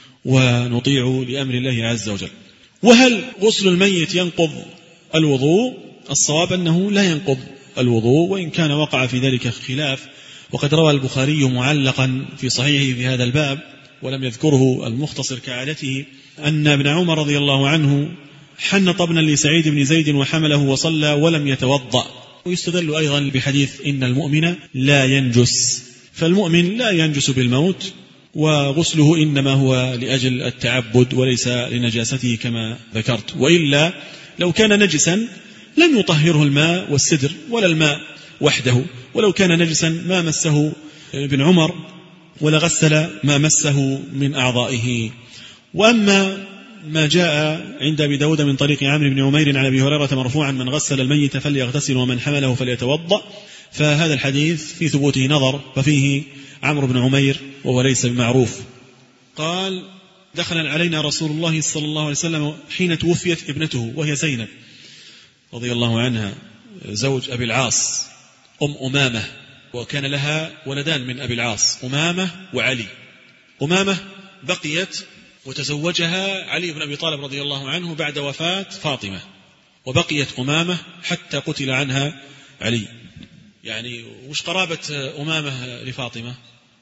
ونطيع لأمر الله عز وجل. وهل غسل الميت ينقض الوضوء؟ الصواب أنه لا ينقض الوضوء، وإن كان وقع في ذلك خلاف، وقد روى البخاري معلقا في صحيحه في هذا الباب ولم يذكره المختصر كعادته أن ابن عمر رضي الله عنه حنط ابنا لسعيد بن زيد وحمله وصلى ولم يتوضأ. ويستدل أيضا بحديث إن المؤمن لا ينجس، فالمؤمن لا ينجس بالموت، وغسله إنما هو لأجل التعبد وليس لنجاسته كما ذكرت، وإلا لو كان نجسا لم يطهره الماء والسدر ولا الماء وحده، ولو كان نجسا ما مسه ابن عمر ولا غسل ما مسه من أعضائه. وأما ما جاء عند أبي داود من طريق عمرو بن عمير عن أبي هريرة مرفوعا من غسل الميت فليغتسل ومن حمله فليتوضأ، فهذا الحديث في ثبوته نظر، ففيه عمرو بن عمير وهو ليس بمعروف. قال دخل علينا رسول الله صلى الله عليه وسلم حين توفيت ابنته وهي زينب رضي الله عنها زوج أبي العاص أم أمامة، وكان لها ولدان من أبي العاص أمامة وعلي. أمامة بقيت وتزوجها علي بن أبي طالب رضي الله عنه بعد وفاة فاطمة، وبقيت أمامة حتى قتل عنها علي. يعني وش قرابة أمامة لفاطمة؟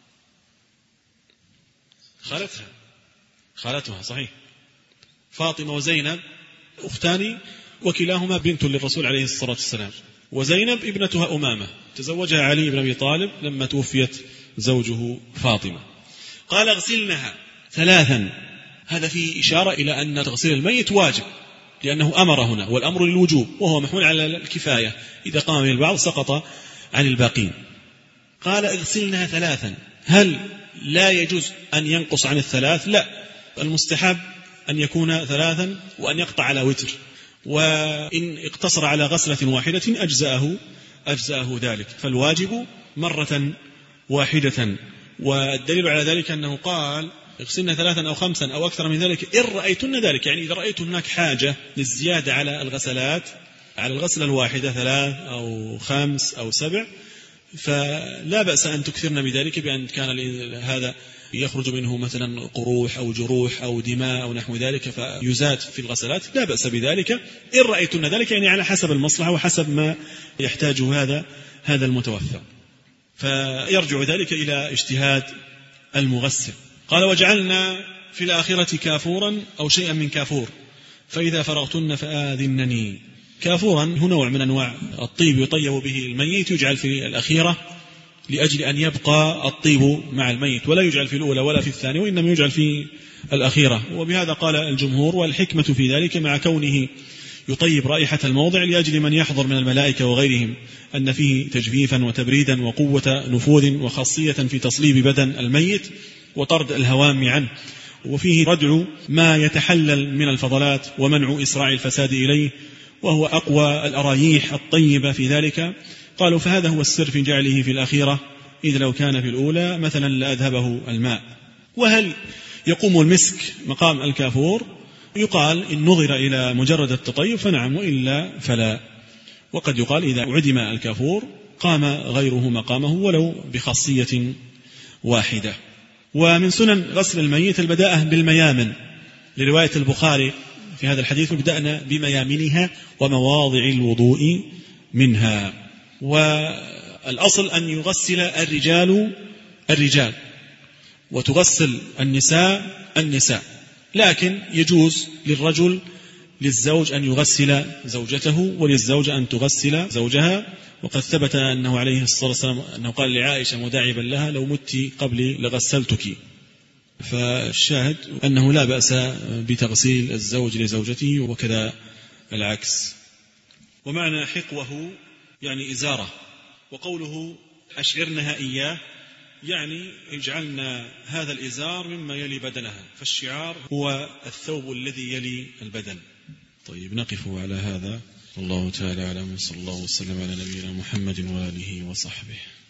خالتها خالتها صحيح، فاطمة وزينب أختان وكلاهما بنت للرسول عليه الصلاة والسلام، وزينب ابنتها أمامة تزوجها علي بن أبي طالب لما توفيت زوجه فاطمة. قال اغسلنها ثلاثا، هذا فيه إشارة إلى أن تغسيل الميت واجب، لأنه أمر هنا، والأمر للوجوب وهو محمول على الكفاية، إذا قام به البعض سقط عن الباقين. قال اغسلنها ثلاثا، هل لا يجوز أن ينقص عن الثلاث؟ لا، المستحب أن يكون ثلاثا وأن يقطع على وتر، وإن اقتصر على غسلة واحدة أجزأه أجزأه ذلك، فالواجب مرة واحدة. والدليل على ذلك أنه قال اغسلنا ثلاثا أو خمسا أو أكثر من ذلك إن رأيتن ذلك، يعني إذا رأيت هناك حاجة للزيادة على الغسلات على الغسلة الواحدة ثلاث أو خمس أو سبع، فلا بأس أن تكثرن بذلك، بأن كان هذا يخرج منه مثلا قروح أو جروح أو دماء أو نحو ذلك فيزاد في الغسلات لا بأس بذلك إن رأيتن ذلك، يعني على حسب المصلحة وحسب ما يحتاجه هذا هذا المتوفى، فيرجع ذلك إلى اجتهاد المغسل. قال وجعلنا في الآخرة كافورا أو شيئا من كافور فإذا فرغتن فآذنني. كافورا هو نوع من أنواع الطيب يطيب به الميت، يجعل في الأخيرة لأجل أن يبقى الطيب مع الميت، ولا يجعل في الأولى ولا في الثانية، وإنما يجعل في الأخيرة. وبهذا قال الجمهور، والحكمة في ذلك مع كونه يطيب رائحة الموضع لأجل من يحضر من الملائكة وغيرهم أن فيه تجفيفا وتبريدا وقوة نفوذ وخاصية في تصليب بدن الميت وطرد الهوام عنه، وفيه ردع ما يتحلل من الفضلات ومنع إسراع الفساد إليه، وهو أقوى الأرايح الطيبة في ذلك. قالوا فهذا هو السر في جعله في الأخيرة، إذ لو كان في الأولى مثلا لأذهبه الماء. وهل يقوم المسك مقام الكافور؟ يقال إن نظر إلى مجرد التطيب فنعم، وإلا فلا. وقد يقال إذا عدم الكافور قام غيره مقامه ولو بخاصية واحدة. ومن سنن غسل الميت البداءة بالميامن، لرواية البخاري في هذا الحديث بدأنا بميامنها ومواضع الوضوء منها. والأصل أن يغسل الرجال الرجال وتغسل النساء النساء، لكن يجوز للرجل للزوج أن يغسل زوجته وللزوجة أن تغسل زوجها. وقد ثبت أنه عليه الصلاة والسلام أنه قال لعائشة مداعبا لها لو مت قبلي لغسلتك. فالشاهد أنه لا بأس بتغسيل الزوج لزوجته وكذا العكس. ومعنى حقوه يعني إزارة، وقوله أشعرنها إياه يعني اجعلنا هذا الإزار مما يلي بدنها، فالشعار هو الثوب الذي يلي البدن. طيب نقف على هذا، الله تعالى أعلم، صلى الله وسلم على نبينا محمد وآله وصحبه.